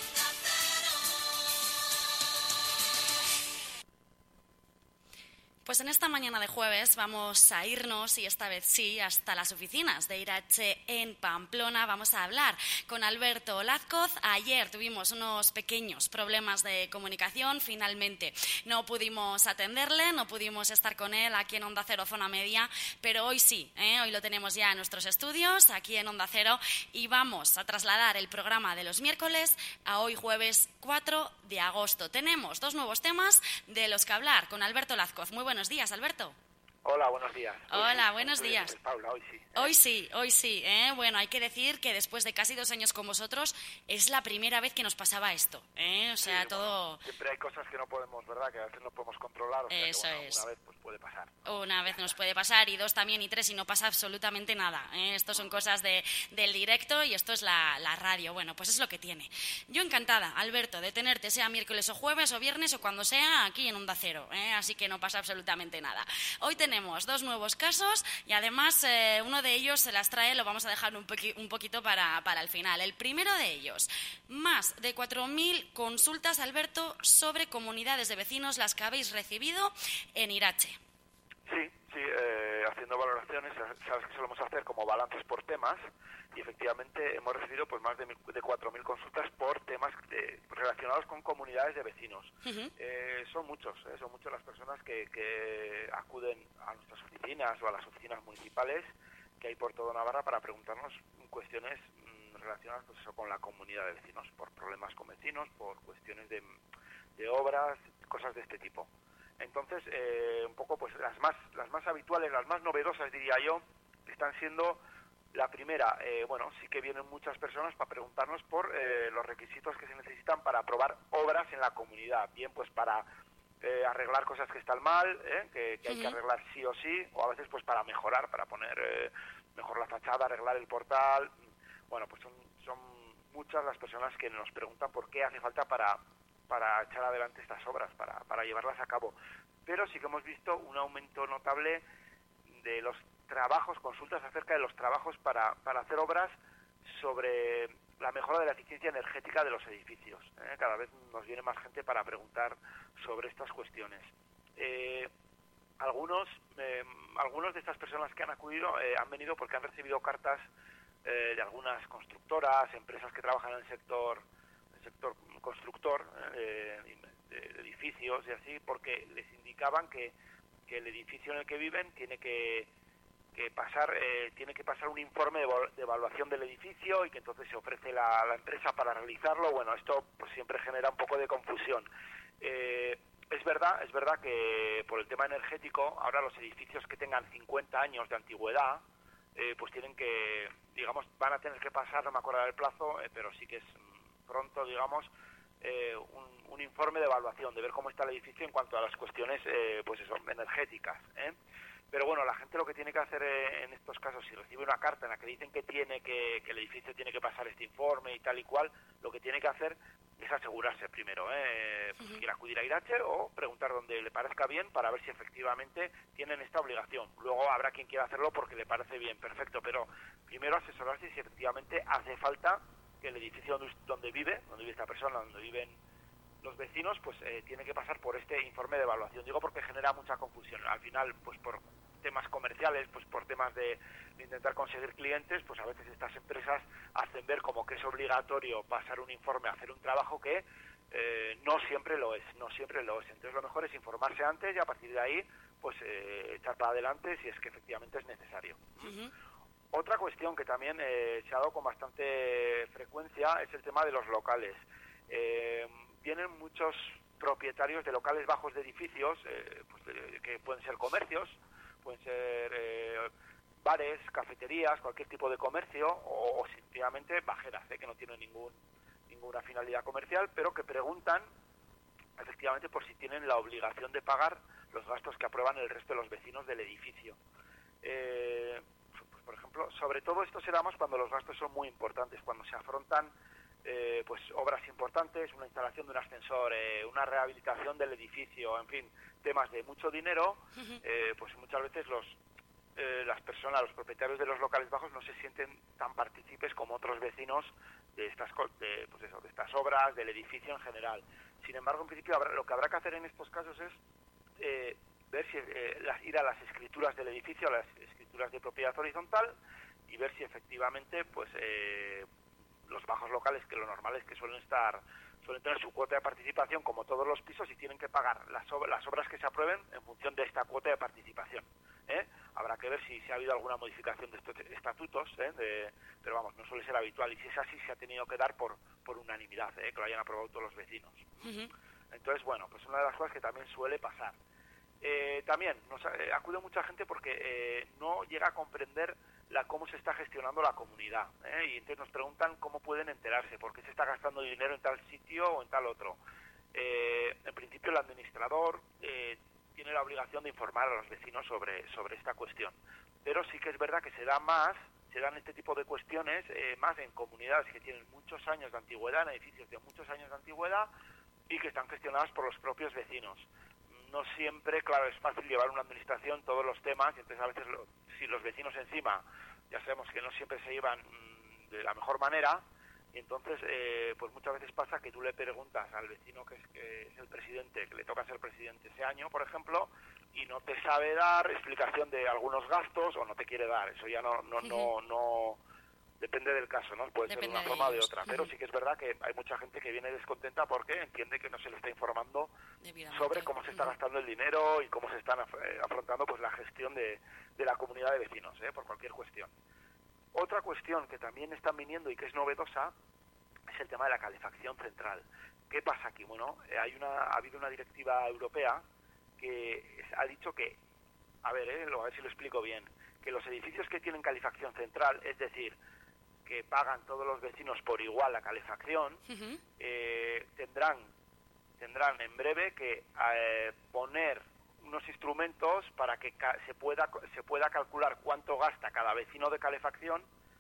Pues en esta mañana de jueves vamos a irnos, y esta vez sí, hasta las oficinas de Irache en Pamplona. Vamos a hablar con Alberto Lazcoz. Ayer tuvimos unos pequeños problemas de comunicación, finalmente no pudimos atenderle, no pudimos estar con él aquí en Onda Cero Zona Media, pero hoy sí, ¿eh? Hoy lo tenemos ya en nuestros estudios, aquí en Onda Cero, y vamos a trasladar el programa de los miércoles a hoy jueves cuatro de agosto. Tenemos dos nuevos temas de los que hablar con Alberto Lazcoz. Muy buenos días, Alberto. Hola, buenos días. Hola, buenos días. Paula, hoy sí. Hoy sí, hoy sí. ¿eh? Bueno, hay que decir que después de casi dos años con vosotros es la primera vez que nos pasaba esto. ¿eh? O sea, Sí, todo... bueno, siempre hay cosas que no podemos, ¿verdad? Que a veces no podemos controlar. O sea, Eso que, bueno, es. Una vez pues puede pasar. Una vez nos puede pasar, y dos también, y tres, y no pasa absolutamente nada. ¿eh? Esto son cosas de, del directo, y esto es la, la radio. Bueno, pues es lo que tiene. Yo encantada, Alberto, de tenerte, sea miércoles o jueves o viernes o cuando sea, aquí en Onda Cero. ¿eh? Así que no pasa absolutamente nada. Hoy tenemos dos nuevos casos, y además eh, uno de ellos se las trae, lo vamos a dejar un, poqui, un poquito para, para el final. El primero de ellos, más de cuatro mil consultas, Alberto, sobre comunidades de vecinos, las que habéis recibido en Irache. Sí, sí, eh, haciendo valoraciones, sabes que solemos hacer como balances por temas, y efectivamente hemos recibido pues más de, de cuatro mil consultas por temas de, relacionados con comunidades de vecinos. Uh-huh. eh, son muchos, eh, son muchas las personas que, que acuden a nuestras oficinas o a las oficinas municipales que hay por toda Navarra para preguntarnos cuestiones mmm, relacionadas pues eso, con la comunidad de vecinos, por problemas con vecinos, por cuestiones de, de obras, cosas de este tipo. Entonces, eh, un poco pues las más las más habituales, las más novedosas, diría yo, están siendo la primera. Eh, bueno, sí que vienen muchas personas para preguntarnos por eh, los requisitos que se necesitan para aprobar obras en la comunidad. Bien, pues para eh, arreglar cosas que están mal, ¿eh? que, que hay que arreglar sí o sí, o a veces pues para mejorar, para poner eh, mejor la fachada, arreglar el portal. Bueno, pues son, son muchas las personas que nos preguntan por qué hace falta para... para echar adelante estas obras, para, para llevarlas a cabo. Pero sí que hemos visto un aumento notable de los trabajos, consultas acerca de los trabajos para, para hacer obras sobre la mejora de la eficiencia energética de los edificios. ¿eh? Cada vez nos viene más gente para preguntar sobre estas cuestiones. Eh, algunos, eh, algunos de estas personas que han acudido eh, han venido porque han recibido cartas eh, de algunas constructoras, empresas que trabajan en el sector sector constructor eh, de, de edificios y así, porque les indicaban que, que el edificio en el que viven tiene que, que pasar eh, tiene que pasar un informe de, de evaluación del edificio, y que entonces se ofrece la, la empresa para realizarlo. Bueno, esto pues siempre genera un poco de confusión. Eh, es verdad, es verdad que por el tema energético, ahora los edificios que tengan cincuenta años de antigüedad, eh, pues tienen que, digamos, van a tener que pasar, no me acuerdo del plazo, eh, pero sí que es pronto, digamos, eh, un, un informe de evaluación, de ver cómo está el edificio en cuanto a las cuestiones, eh, pues eso, energéticas, ¿eh? Pero bueno, la gente lo que tiene que hacer eh, en estos casos, si recibe una carta en la que dicen que tiene que, que el edificio tiene que pasar este informe y tal y cual, lo que tiene que hacer es asegurarse primero, ¿eh? Pues uh-huh. ir a acudir a Irache o preguntar donde le parezca bien para ver si efectivamente tienen esta obligación. Luego habrá quien quiera hacerlo porque le parece bien, perfecto, pero primero asesorarse si efectivamente hace falta que el edificio donde, donde vive, donde vive esta persona, donde viven los vecinos, pues eh, tiene que pasar por este informe de evaluación. Digo porque genera mucha confusión. Al final, pues por temas comerciales, pues por temas de, de intentar conseguir clientes, pues a veces estas empresas hacen ver como que es obligatorio pasar un informe, hacer un trabajo que eh, no siempre lo es, no siempre lo es. Entonces lo mejor es informarse antes y a partir de ahí, pues eh, echar para adelante si es que efectivamente es necesario. Uh-huh. Otra cuestión que también eh, se ha dado con bastante frecuencia es el tema de los locales. Eh, vienen muchos propietarios de locales bajos de edificios, eh, pues de, que pueden ser comercios, pueden ser eh, bares, cafeterías, cualquier tipo de comercio, o, o sencillamente bajeras, eh, que no tienen ningún ninguna finalidad comercial, pero que preguntan efectivamente por si tienen la obligación de pagar los gastos que aprueban el resto de los vecinos del edificio. Eh, pues, por ejemplo, sobre todo esto se da más cuando los gastos son muy importantes, cuando se afrontan eh, pues obras importantes, una instalación de un ascensor, eh, una rehabilitación del edificio, en fin, temas de mucho dinero, eh, pues muchas veces los eh, las personas, los propietarios de los locales bajos no se sienten tan partícipes como otros vecinos de estas co- de, pues eso, de estas obras, del edificio en general. Sin embargo, en principio habrá, lo que habrá que hacer en estos casos es eh, ver si eh, las, ir a las escrituras del edificio, a las escrituras de propiedad horizontal, y ver si efectivamente pues eh, los bajos locales, que lo normal es que suelen estar suelen tener su cuota de participación como todos los pisos y tienen que pagar las, ob- las obras que se aprueben en función de esta cuota de participación. ¿eh? Habrá que ver si, si ha habido alguna modificación de estos estatutos, ¿eh? de, pero vamos, no suele ser habitual, y si es así se ha tenido que dar por, por unanimidad, ¿eh? que lo hayan aprobado todos los vecinos. Ujú. Entonces, bueno, pues una de las cosas que también suele pasar. Eh, también nos eh, acude mucha gente porque eh, no llega a comprender la cómo se está gestionando la comunidad, ¿eh? y entonces nos preguntan cómo pueden enterarse, por qué se está gastando dinero en tal sitio o en tal otro. Eh, en principio el administrador eh, tiene la obligación de informar a los vecinos sobre, sobre esta cuestión, pero sí que es verdad que se da más, se dan este tipo de cuestiones eh, más en comunidades que tienen muchos años de antigüedad, en edificios de muchos años de antigüedad y que están gestionadas por los propios vecinos. No siempre, claro, es fácil llevar una administración todos los temas, y entonces a veces lo, si los vecinos encima, ya sabemos que no siempre se llevan mmm, de la mejor manera, y entonces eh, pues muchas veces pasa que tú le preguntas al vecino que es, que es el presidente, que le toca ser presidente ese año, por ejemplo, y no te sabe dar explicación de algunos gastos o no te quiere dar. Eso ya no no no no depende del caso, ¿no? Puede Depende ser de una de forma o de ellos. otra, pero Ujú. sí que es verdad que hay mucha gente que viene descontenta porque entiende que no se le está informando Debidamente. sobre cómo se está gastando el dinero y cómo se están af- eh, afrontando pues la gestión de, de la comunidad de vecinos, ¿eh? por cualquier cuestión. Otra cuestión que también están viniendo y que es novedosa es el tema de la calefacción central. ¿Qué pasa aquí? Bueno, eh, hay una, ha habido una directiva europea que es- ha dicho que, a ver, eh, lo- a ver si lo explico bien, que los edificios que tienen calefacción central, es decir, que pagan todos los vecinos por igual la calefacción, Ujú. eh, tendrán tendrán en breve que eh, poner unos instrumentos para que ca- se pueda se pueda calcular cuánto gasta cada vecino de calefacción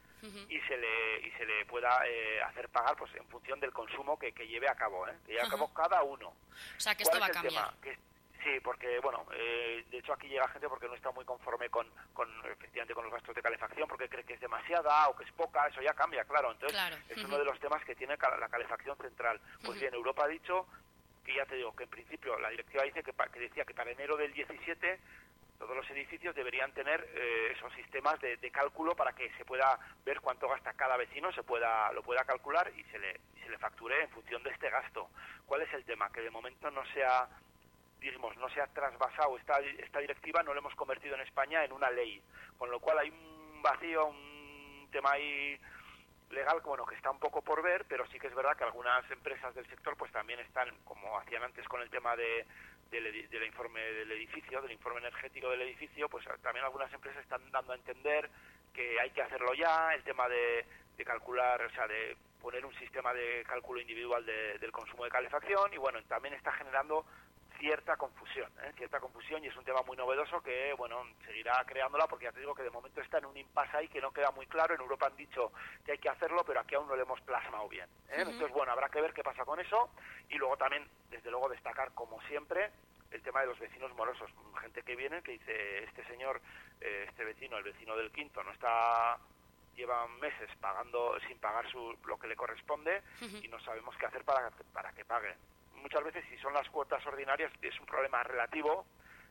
y se le y se le pueda eh, hacer pagar pues en función del consumo que, que lleve a cabo, ¿eh? que lleve a cabo cada uno. O sea, que ¿Cuál esto va a es el cambiar. tema? Que, sí, porque, bueno, eh, de hecho aquí llega gente porque no está muy conforme con, con, efectivamente, con los gastos de calefacción, porque cree que es demasiada o que es poca, eso ya cambia, claro. Entonces, Claro. es Ujú. uno de los temas que tiene cal- la calefacción central. Pues Ujú. bien, Europa ha dicho que, ya te digo, que en principio la directiva dice que, pa- que decía que para enero del diecisiete todos los edificios deberían tener eh, esos sistemas de, de cálculo para que se pueda ver cuánto gasta cada vecino, se pueda lo pueda calcular y se le y se le facture en función de este gasto. ¿Cuál es el tema? Que de momento no se ha, digamos, no se ha trasvasado esta, esta directiva, no lo hemos convertido en España en una ley, con lo cual hay un vacío, un tema ahí legal, bueno, que está un poco por ver, pero sí que es verdad que algunas empresas del sector pues también están, como hacían antes con el tema de del, edi- del informe del edificio, del informe energético del edificio, pues también algunas empresas están dando a entender que hay que hacerlo ya, el tema de, de calcular, o sea, de poner un sistema de cálculo individual de- del consumo de calefacción, y bueno, también está generando cierta confusión, ¿eh? cierta confusión, y es un tema muy novedoso que, bueno, seguirá creándola, porque ya te digo que de momento está en un impasse ahí que no queda muy claro. En Europa han dicho que hay que hacerlo, pero aquí aún no lo hemos plasmado bien, ¿eh? Ujú. Entonces, bueno, habrá que ver qué pasa con eso, y luego también, desde luego, destacar, como siempre, el tema de los vecinos morosos. Gente que viene, que dice, este señor, eh, este vecino, el vecino del quinto, no está... lleva meses pagando sin pagar su, lo que le corresponde, Ujú. y no sabemos qué hacer para, para que pague. Muchas veces, si son las cuotas ordinarias, es un problema relativo,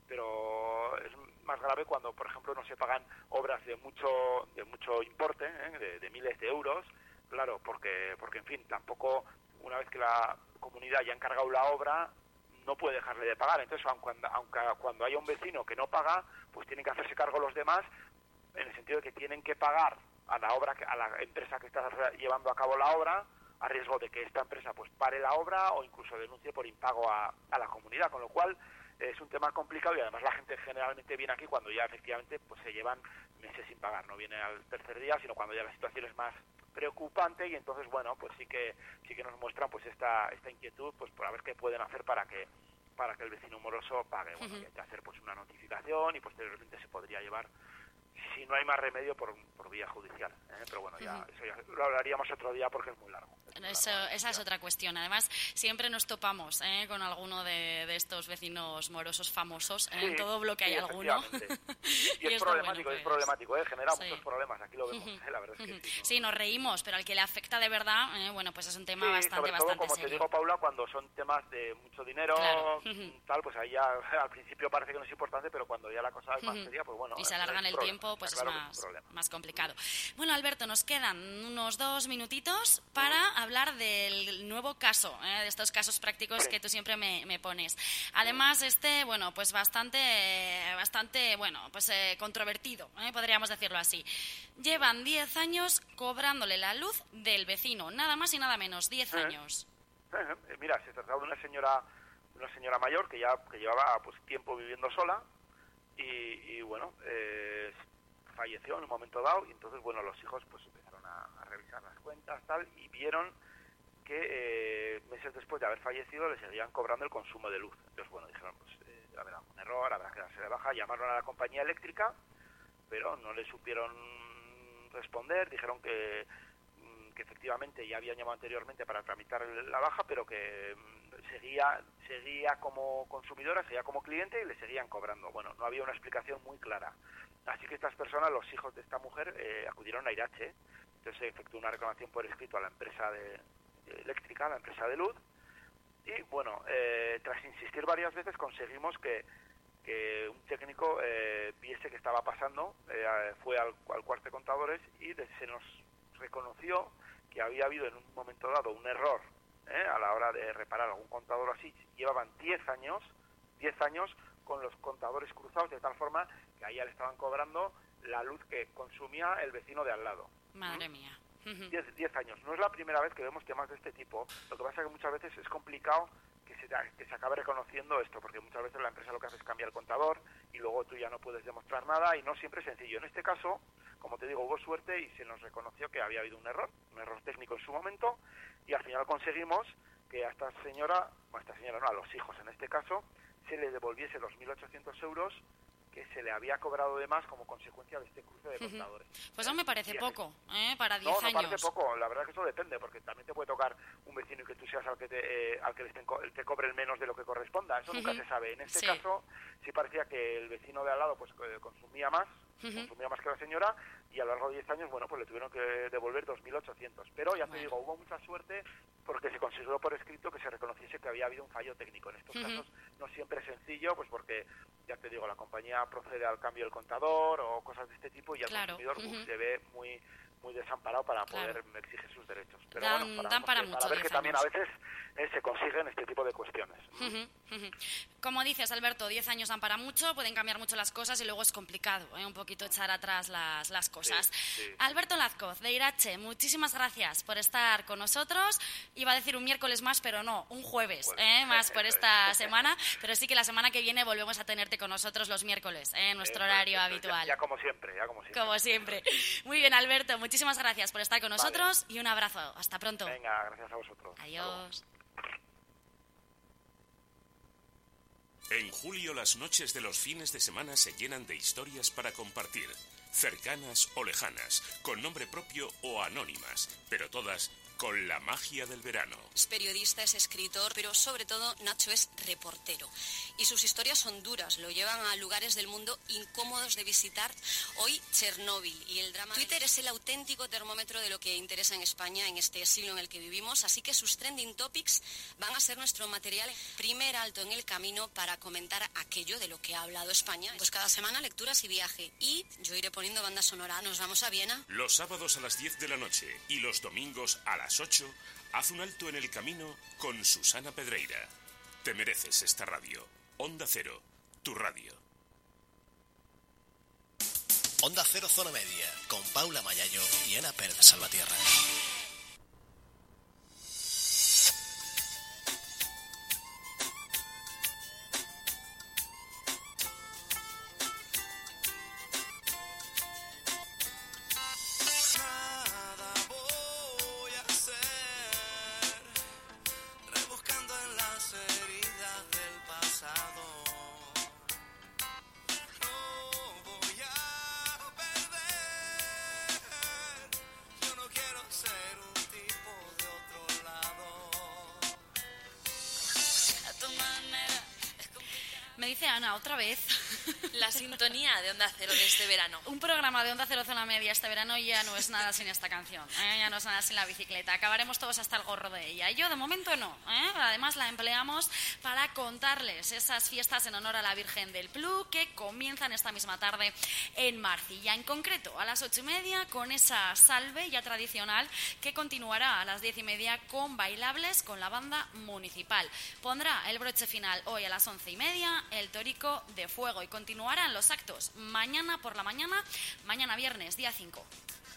pero es más grave cuando, por ejemplo, no se pagan obras de mucho de mucho importe, ¿eh? de, de miles de euros, claro, porque, porque en fin, tampoco, una vez que la comunidad ya ha encargado la obra, no puede dejarle de pagar. Entonces, aunque, aunque cuando haya un vecino que no paga, pues tienen que hacerse cargo los demás, en el sentido de que tienen que pagar a la obra, a la empresa que está llevando a cabo la obra, a riesgo de que esta empresa pues pare la obra o incluso denuncie por impago a, a la comunidad, con lo cual eh, es un tema complicado, y además la gente generalmente viene aquí cuando ya efectivamente pues se llevan meses sin pagar, no viene al tercer día, sino cuando ya la situación es más preocupante, y entonces, bueno, pues sí que sí que nos muestran pues esta esta inquietud pues por a ver qué pueden hacer para que para que el vecino moroso pague. Bueno, Ujú. hay que hacer pues una notificación, y posteriormente se podría llevar si no hay más remedio por, por vía judicial, ¿eh? Pero bueno, ya, uh-huh. eso ya lo hablaríamos otro día porque es muy largo. Es muy eso, largo esa es otra cuestión. Además, siempre nos topamos ¿eh? con alguno de, de estos vecinos morosos famosos. ¿eh? Sí, en todo bloque sí, hay alguno. Y, y es problemático, bueno, es problemático, ¿eh? genera sí. muchos problemas. Aquí lo vemos, uh-huh. ¿eh? La verdad es que uh-huh. sí. ¿no? Sí, nos reímos, pero al que le afecta de verdad, ¿eh? bueno, pues es un tema sí, bastante, sobre todo, bastante como serio. te digo, Paula, cuando son temas de mucho dinero, claro. uh-huh. tal, pues ahí ya al principio parece que no es importante, pero cuando ya la cosa es más seria, pues bueno. Y se alargan el problema, tiempo, pues es claro más, más complicado. Bueno, Alberto, nos quedan unos dos minutitos para uh-huh. hablar del nuevo caso, ¿eh? de estos casos prácticos sí. que tú siempre me, me pones. Además, este, bueno, pues bastante, bastante, bueno, pues eh, controvertido, ¿eh? podríamos decirlo así. Llevan diez años cobrándole la luz del vecino, nada más y nada menos, diez eh. años. Eh, eh, mira, se trataba de una señora, una señora mayor que ya que llevaba pues tiempo viviendo sola y, y bueno, eh, falleció en un momento dado y entonces, bueno, los hijos pues empezaron a, a revisar las cuentas, tal, y vieron que eh, meses después de haber fallecido le seguían cobrando el consumo de luz. Entonces, bueno, dijeron, pues, eh, habrá un error, habrá que darse de baja, llamaron a la compañía eléctrica, pero no le supieron responder, dijeron que, que efectivamente ya habían llamado anteriormente para tramitar la baja, pero que seguía seguía como consumidora, seguía como cliente y le seguían cobrando. Bueno, no había una explicación muy clara. Así que estas personas, los hijos de esta mujer, eh, acudieron a Irache. Entonces se efectuó una reclamación por escrito a la empresa de, de eléctrica, a la empresa de luz, y bueno, eh, tras insistir varias veces conseguimos que, que un técnico eh, viese que estaba pasando, eh, fue al, al cuarto de contadores y de, se nos reconoció que había habido en un momento dado un error ¿eh? a la hora de reparar algún contador así. Llevaban diez años, diez años con los contadores cruzados, de tal forma que ahí ya le estaban cobrando la luz que consumía el vecino de al lado. Madre ¿Mm? mía. diez años. No es la primera vez que vemos temas de este tipo. Lo que pasa es que muchas veces es complicado que se, que se acabe reconociendo esto, porque muchas veces la empresa lo que hace es cambiar el contador y luego tú ya no puedes demostrar nada y no siempre es sencillo. En este caso, como te digo, hubo suerte y se nos reconoció que había habido un error, un error técnico en su momento, y al final conseguimos que a esta señora, o a esta señora no, a los hijos en este caso, se le devolviese los mil ochocientos euros que se le había cobrado de más como consecuencia de este cruce de contadores. Pues no me parece y poco, ¿eh? Para diez no, años. No, no parece poco, la verdad que eso depende, porque también te puede tocar un vecino y que tú seas al que te, eh, al que le estén, te cobren menos de lo que corresponda, eso uh-huh. nunca se sabe. En este sí. caso, sí parecía que el vecino de al lado pues eh, consumía más, uh-huh. consumía más que la señora, y a lo largo de diez años, bueno, pues le tuvieron que devolver dos mil ochocientos. Pero ya te bueno. digo, hubo mucha suerte porque se consiguió por escrito que se reconociese que había habido un fallo técnico. En estos uh-huh. casos no siempre es sencillo, pues porque, ya te digo, la compañía procede al cambio del contador o cosas de este tipo y el claro. consumidor uh-huh. uh, se ve muy muy desamparado para poder claro. exigir sus derechos. Pero dan, bueno, para, dan para, para, mucho, para ver que también a veces eh, se consiguen este tipo de cuestiones. Uh-huh, uh-huh. Como dices, Alberto, diez años dan para mucho, pueden cambiar mucho las cosas y luego es complicado, ¿eh? un poquito echar atrás las, las cosas. Sí, sí. Alberto Lazcoz, de Irache, muchísimas gracias por estar con nosotros. Iba a decir un miércoles más, pero no, un jueves bueno. ¿eh? más por esta semana, pero sí que la semana que viene volvemos a tenerte con nosotros los miércoles, ¿eh? en nuestro eh, horario eh, habitual. Ya, ya como siempre, ya como siempre. Como siempre. Muy bien, Alberto, muchísimas gracias por estar con nosotros vale. y un abrazo. Hasta pronto. Venga, gracias a vosotros. Adiós. En julio las noches de los fines de semana se llenan de historias para compartir, cercanas o lejanas, con nombre propio o anónimas, pero todas con la magia del verano. Es periodista, es escritor, pero sobre todo Nacho es reportero. Y sus historias son duras, lo llevan a lugares del mundo incómodos de visitar. Hoy Chernóbil y el drama... Twitter es el auténtico termómetro de lo que interesa en España en este siglo en el que vivimos, así que sus trending topics van a ser nuestro material primer alto en el camino para comentar aquello de lo que ha hablado España. Pues cada semana lecturas y viaje. Y yo iré poniendo banda sonora. ¿Nos vamos a Viena? Los sábados a las diez de la noche y los domingos a las ocho, haz un alto en el camino con Susana Pedreira. Te mereces esta radio. Onda Cero, tu radio. Onda Cero Zona Media, con Paula Mayayo y Ana Pérez Salvatierra. No voy a dice Ana, otra vez. La sintonía de Onda Cero de este verano. Un programa de Onda Cero Zona Media este verano ya no es nada sin esta canción, ¿eh? Ya no es nada sin la bicicleta. Acabaremos todos hasta el gorro de ella. Y yo de momento no, ¿eh? Además la empleamos para contarles esas fiestas en honor a la Virgen del Plu que comienzan esta misma tarde en Marcilla. En concreto, a las ocho y media con esa salve ya tradicional que continuará a las diez y media con bailables con la banda municipal. Pondrá el broche final hoy a las once y media el Torico de Fuego y continuarán los actos mañana por la mañana, mañana viernes, día cinco.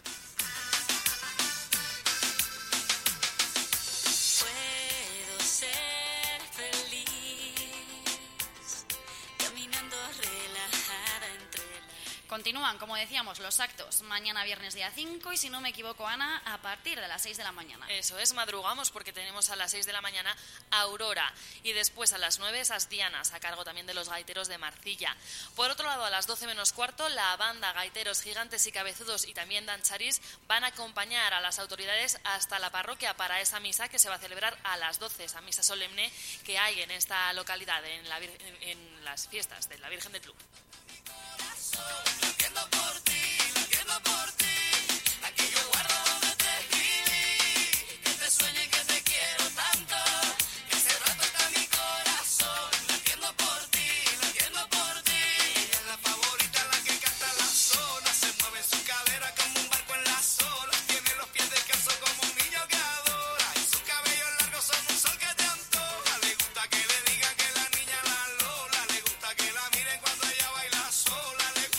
Puedo ser feliz caminando relajada entre la... Continúan, como decíamos, los actos mañana viernes día cinco y, si no me equivoco, Ana, a partir de las seis de la mañana. Eso es, madrugamos porque tenemos a las seis de la mañana Aurora y después a las nueve esas Dianas, a cargo también de los gaiteros de Marcilla. Por otro lado, a las doce menos cuarto, la banda Gaiteros Gigantes y Cabezudos y también Dancharís van a acompañar a las autoridades hasta la parroquia para esa misa que se va a celebrar a las doce, esa misa solemne que hay en esta localidad, en, la, en, en las fiestas de la Virgen del Plu. Latiendo por ti, latiendo por ti, aquí yo guardo donde te escribí, que te sueñe que te quiero tanto, que ese rato está mi corazón, latiendo por ti, latiendo por ti. Ella es la favorita, la que canta la zona, se mueve su cadera como un barco en las olas, tiene los pies descalzos como un niño que adora, y sus cabellos largos son un sol que te antoja, le gusta que le digan que la niña la Lola, le gusta que la miren cuando ella baila sola.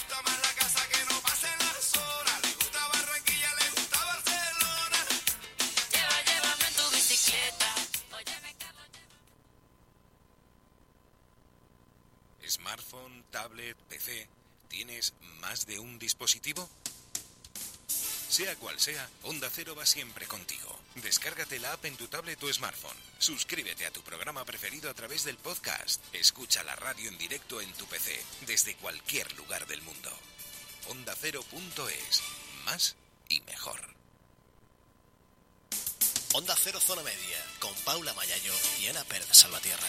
Smartphone, tablet, P C, ¿tienes más de un dispositivo? Sea cual sea, Onda Cero va siempre contigo. Descárgate la app en tu tablet o smartphone. Suscríbete a tu programa preferido a través del podcast. Escucha la radio en directo en tu P C, desde cualquier lugar del mundo. onda cero punto es. Más y mejor. Onda Cero Zona Media, con Paula Mayayo y Ana Pérez Salvatierra.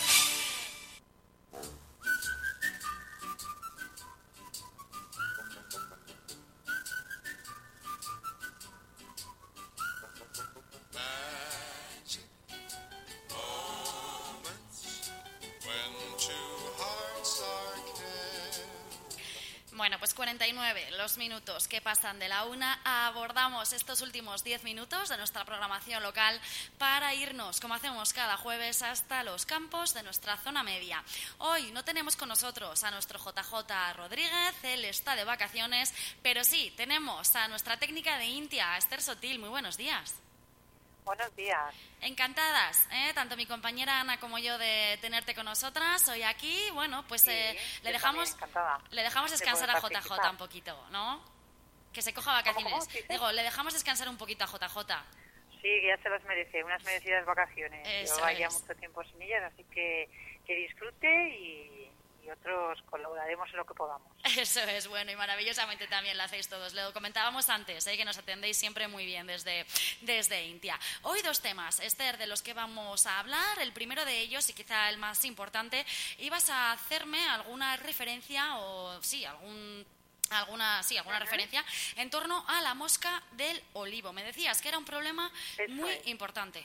Bueno, pues cuarenta y nueve los minutos que pasan de la una. Abordamos estos últimos diez minutos de nuestra programación local para irnos, como hacemos cada jueves, hasta los campos de nuestra zona media. Hoy no tenemos con nosotros a nuestro J J Rodríguez, él está de vacaciones, pero sí, tenemos a nuestra técnica de Intia, Esther Sotil. Muy buenos días. Buenos días. Encantadas, ¿eh? Tanto mi compañera Ana como yo de tenerte con nosotras hoy aquí. Bueno, pues Sí, eh, yo le dejamos también, le dejamos de descansar poder a J J participar. un poquito, ¿no? Que se coja vacaciones. ¿Cómo, cómo? ¿Sí, sí? Digo, le dejamos descansar un poquito a J J. Sí, que ya se las merece, unas merecidas vacaciones. Eso Llevaba ya es. mucho tiempo sin ellas, así que que disfrute y, y otros colaboraremos en lo que podamos. Eso es, bueno, y maravillosamente también lo hacéis todos. Lo comentábamos antes, ¿eh? Que nos atendéis siempre muy bien desde, desde Intia. Hoy dos temas, Esther, de los que vamos a hablar. El primero de ellos, y quizá el más importante, ibas a hacerme alguna referencia o, sí, algún... alguna sí alguna Ajá. referencia en torno a la mosca del olivo. Me decías que era un problema Eso muy es. importante.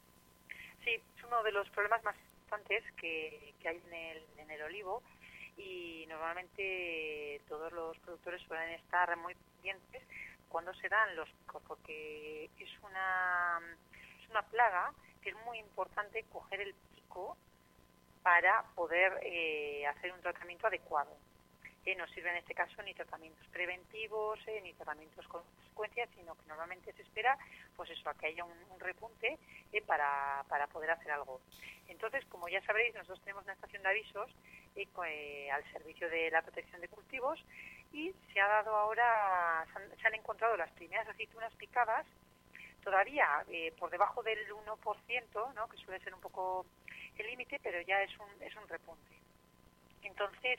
Sí, es uno de los problemas más importantes que, que hay en el, en el olivo y normalmente todos los productores suelen estar muy pendientes cuando se dan los picos, porque es una, es una plaga que es muy importante coger el pico para poder eh, hacer un tratamiento adecuado. Eh, no sirve en este caso ni tratamientos preventivos, eh, ni tratamientos con consecuencias, sino que normalmente se espera pues eso, a que haya un, un repunte eh, para, para poder hacer algo. Entonces, como ya sabréis, nosotros tenemos una estación de avisos eh, co- eh, al servicio de la protección de cultivos y se ha dado ahora, se han, se han encontrado las primeras aceitunas picadas, todavía eh, por debajo del uno por ciento, ¿no? Que suele ser un poco el límite, pero ya es un, es un repunte. Entonces,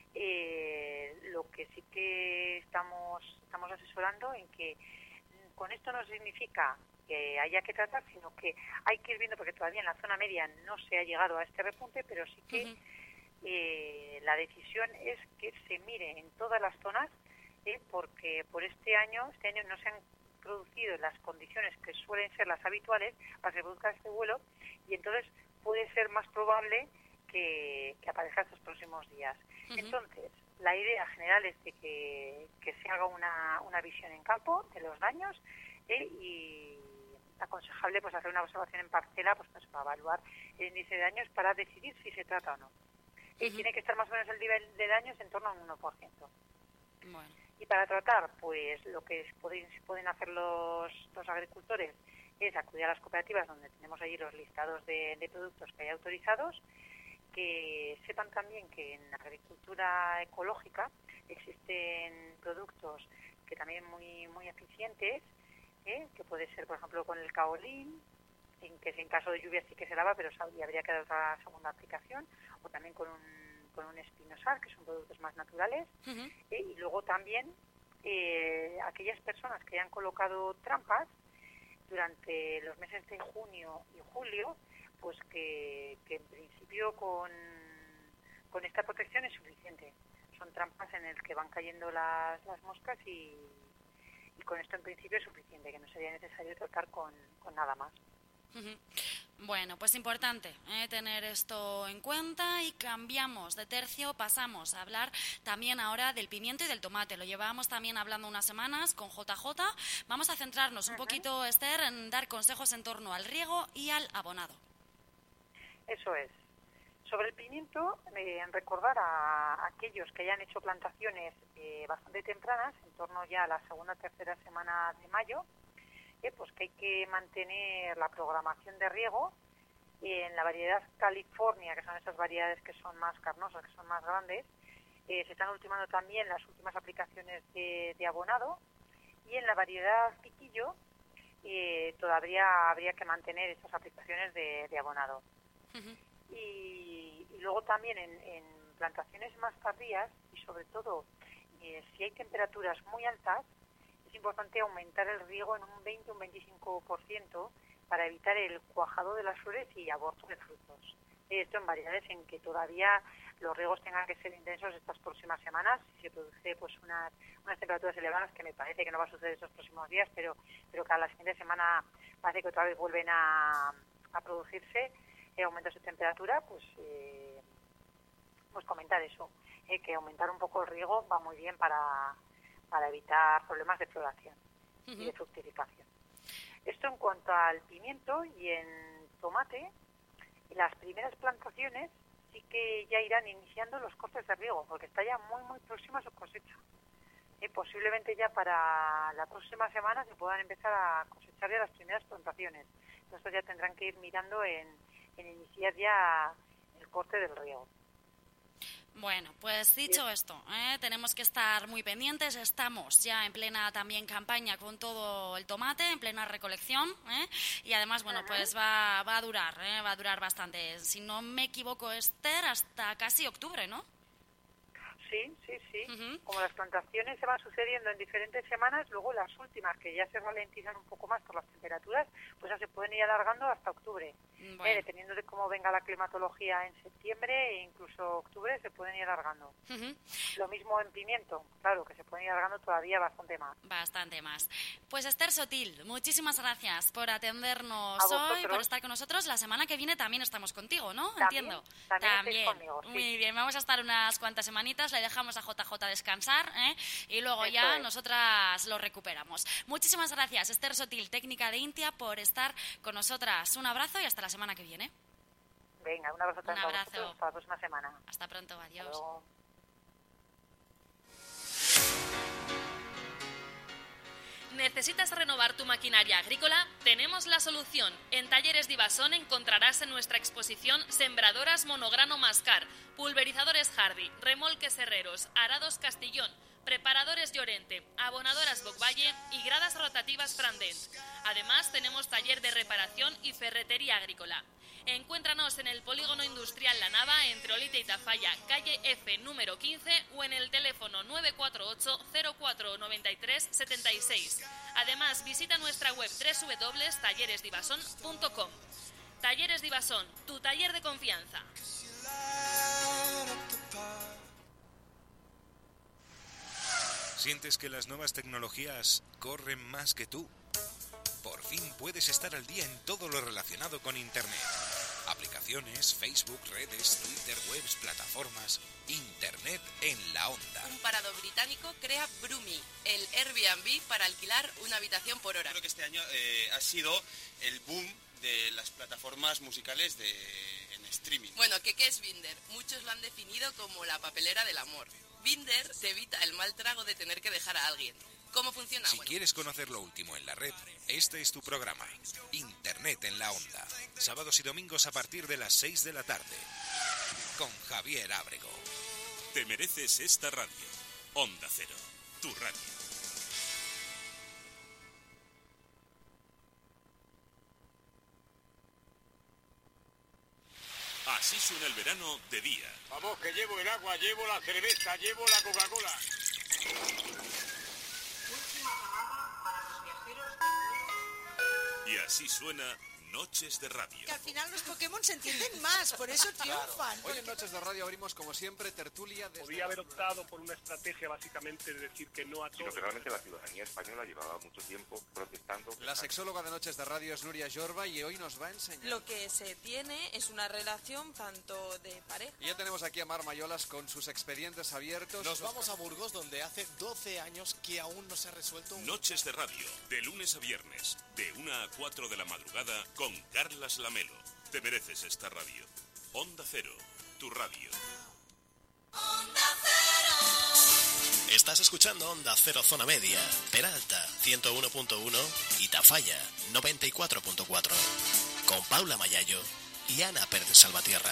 eh, lo que sí que estamos estamos asesorando en que mm, con esto no significa que haya que tratar, sino que hay que ir viendo, porque todavía en la zona media no se ha llegado a este repunte, pero sí que Ujú. eh, la decisión es que se mire en todas las zonas, eh, porque por este año, este año no se han producido las condiciones que suelen ser las habituales para que se produzca este vuelo, y entonces puede ser más probable que, que aparezca estos próximos días. Uh-huh. Entonces, la idea general es de que, que se haga una, una visión en campo de los daños, eh, y aconsejable pues hacer una observación en parcela pues, pues para evaluar el índice de daños para decidir si se trata o no. Uh-huh. Y tiene que estar más o menos el nivel de daños en torno a un uno por ciento. Bueno. Y para tratar, pues lo que pueden, pueden hacer los, los agricultores es acudir a las cooperativas donde tenemos allí los listados de, de productos que hay autorizados, que sepan también que en agricultura ecológica existen productos que también muy muy eficientes, ¿eh? Que puede ser, por ejemplo, con el caolín, en que en caso de lluvia sí que se lava, pero habría que dar otra segunda aplicación, o también con un con un espinosal, que son productos más naturales. Uh-huh. ¿eh? Y luego también eh, aquellas personas que hayan colocado trampas durante los meses de junio y julio, pues que, que en principio con, con esta protección es suficiente. Son trampas en las que van cayendo las, las moscas y, y con esto en principio es suficiente, que no sería necesario tratar con, con nada más. Uh-huh. Bueno, pues importante ¿eh? tener esto en cuenta, y cambiamos de tercio, pasamos a hablar también ahora del pimiento y del tomate. Lo llevábamos también hablando unas semanas con J J. Vamos a centrarnos uh-huh. un poquito, Esther, en dar consejos en torno al riego y al abonado. Eso es. Sobre el pimiento, eh, recordar a, a aquellos que hayan hecho plantaciones eh, bastante tempranas, en torno ya a la segunda o tercera semana de mayo, eh, pues que hay que mantener la programación de riego en la variedad California, que son esas variedades que son más carnosas, que son más grandes. Eh, se están ultimando también las últimas aplicaciones de, de abonado, y en la variedad Piquillo eh, todavía habría que mantener estas aplicaciones de, de abonado. Uh-huh. Y, y luego también en, en plantaciones más tardías, y sobre todo eh, si hay temperaturas muy altas, es importante aumentar el riego en un veinte o un veinticinco por ciento para evitar el cuajado de las flores y aborto de frutos. Esto en variedades en que todavía los riegos tengan que ser intensos estas próximas semanas. Si se produce pues unas, unas temperaturas elevadas, que me parece que no va a suceder estos próximos días, pero, pero que a la siguiente semana parece que otra vez vuelven a, a producirse, eh, aumenta su temperatura, pues, eh, pues comentar eso, eh, que aumentar un poco el riego va muy bien para, para evitar problemas de floración uh-huh. y de fructificación. Esto en cuanto al pimiento. Y en tomate, las primeras plantaciones sí que ya irán iniciando los cortes de riego, porque está ya muy muy próxima su cosecha. Eh, posiblemente ya para la próxima semana se puedan empezar a cosechar ya las primeras plantaciones. Entonces ya tendrán que ir mirando en, en iniciar ya el corte del riego. Bueno, pues dicho sí. esto, ¿eh? tenemos que estar muy pendientes. Estamos ya en plena también campaña con todo el tomate, en plena recolección, ¿eh? y además, bueno, uh-huh. pues va, va a durar, ¿eh? va a durar bastante. Si no me equivoco, Esther, hasta casi octubre, ¿no? Sí, sí, sí. Uh-huh. Como las plantaciones se van sucediendo en diferentes semanas, luego las últimas, que ya se ralentizan un poco más por las temperaturas, pues ya se pueden ir alargando hasta octubre. Bueno. Eh, dependiendo de cómo venga la climatología en septiembre e incluso octubre, se pueden ir alargando. Uh-huh. Lo mismo en pimiento, claro, que se pueden ir alargando todavía bastante más. Bastante más. Pues Esther Sotil, muchísimas gracias por atendernos hoy, por estar con nosotros. La semana que viene también estamos contigo, ¿no? También, Entiendo. También, también. Conmigo, sí. Muy bien, vamos a estar unas cuantas semanitas. Le dejamos a J J descansar ¿eh? y luego Eso ya es. nosotras lo recuperamos. Muchísimas gracias, Esther Sotil, técnica de Intia, por estar con nosotras. Un abrazo y hasta la semana que viene. Venga, un abrazo también. Un abrazo. Hasta la próxima semana. Hasta pronto, adiós. Hasta luego. ¿Necesitas renovar tu maquinaria agrícola? Tenemos la solución. En Talleres Divasón encontrarás en nuestra exposición sembradoras monograno Mascar, pulverizadores Hardy, remolques Herreros, arados Castillón, preparadores Llorente, abonadoras Bocvalle y gradas rotativas Frandent. Además, tenemos taller de reparación y ferretería agrícola. Encuéntranos en el Polígono Industrial La Nava, entre Olite y Tafalla, calle F número quince, o en el teléfono nueve cuatro ocho cero cuatro nueve tres siete seis. Además, visita nuestra web doble u doble u doble u punto talleres divasón punto com. Talleres Divasón, tu taller de confianza. ¿Sientes que las nuevas tecnologías corren más que tú? Por fin puedes estar al día en todo lo relacionado con Internet. Aplicaciones, Facebook, redes, Twitter, webs, plataformas. Internet en la onda. Un parado británico crea Brumi, el Airbnb para alquilar una habitación por hora. Creo que este año eh, ha sido el boom de las plataformas musicales de, en streaming. Bueno, ¿qué, ¿qué es Binder? Muchos lo han definido como la papelera del amor. Binder te evita el mal trago de tener que dejar a alguien. ¿Cómo funciona? Si Bueno, quieres conocer lo último en la red, este es tu programa. Internet en la onda. Sábados y domingos a partir de las seis de la tarde. Con Javier Ábrego. Te mereces esta radio. Onda Cero, tu radio. Así suena el verano de día. Vamos, que llevo el agua, llevo la cerveza, llevo la Coca-Cola. Y así suena Noches de Radio. Que al final los Pokémon se entienden más, por eso triunfan. Hoy en Noches de Radio abrimos como siempre tertulia desde... Podría haber optado por una estrategia básicamente de decir que no a todo. Sino que realmente la ciudadanía española llevaba mucho tiempo protestando. La sexóloga de Noches de Radio es Nuria Jorba y hoy nos va a enseñar. Lo que se tiene es una relación tanto de pareja. Y ya tenemos aquí a Mar Mayolas con sus expedientes abiertos. Nos vamos a Burgos, donde hace doce años que aún no se ha resuelto un... Noches de Radio, de lunes a viernes, de una a cuatro de la madrugada, con Carlas Lamelo. Te mereces esta radio. Onda Cero, tu radio. Estás escuchando Onda Cero Zona Media, Peralta ciento uno punto uno y Tafalla noventa y cuatro punto cuatro. Con Paula Mayayo y Ana Pérez Salvatierra.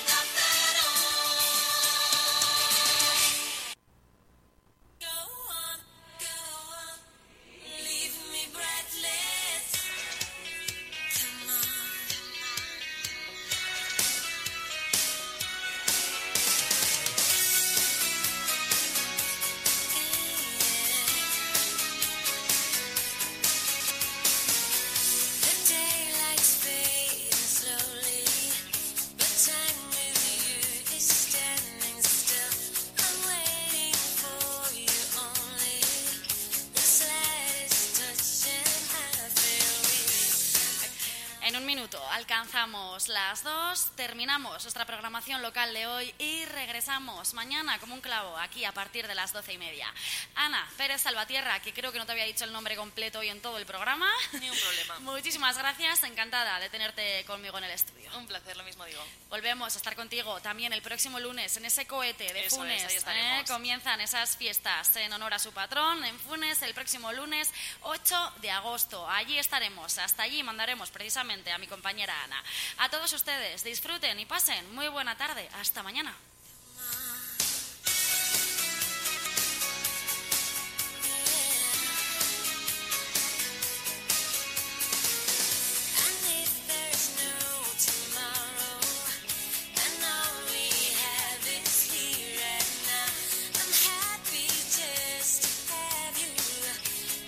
En un minuto alcanzamos las dos, terminamos nuestra programación local de hoy y regresamos mañana como un clavo aquí a partir de las doce y media. Ana Pérez Salvatierra, que creo que no te había dicho el nombre completo hoy en todo el programa. Ni un problema. Muchísimas gracias, encantada de tenerte conmigo en el estudio. Un placer, lo mismo digo. Volvemos a estar contigo también el próximo lunes en ese cohete de Eso Funes. es, ahí estaremos. ¿eh? Comienzan esas fiestas en honor a su patrón en Funes el próximo lunes ocho de agosto. Allí estaremos, hasta allí mandaremos precisamente a mi compañera Ana. A todos ustedes, disfruten y pasen muy buena tarde. Hasta mañana.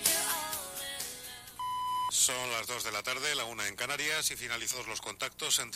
Son las dos de la tarde, la una en Canarias, y finalizados los contactos entre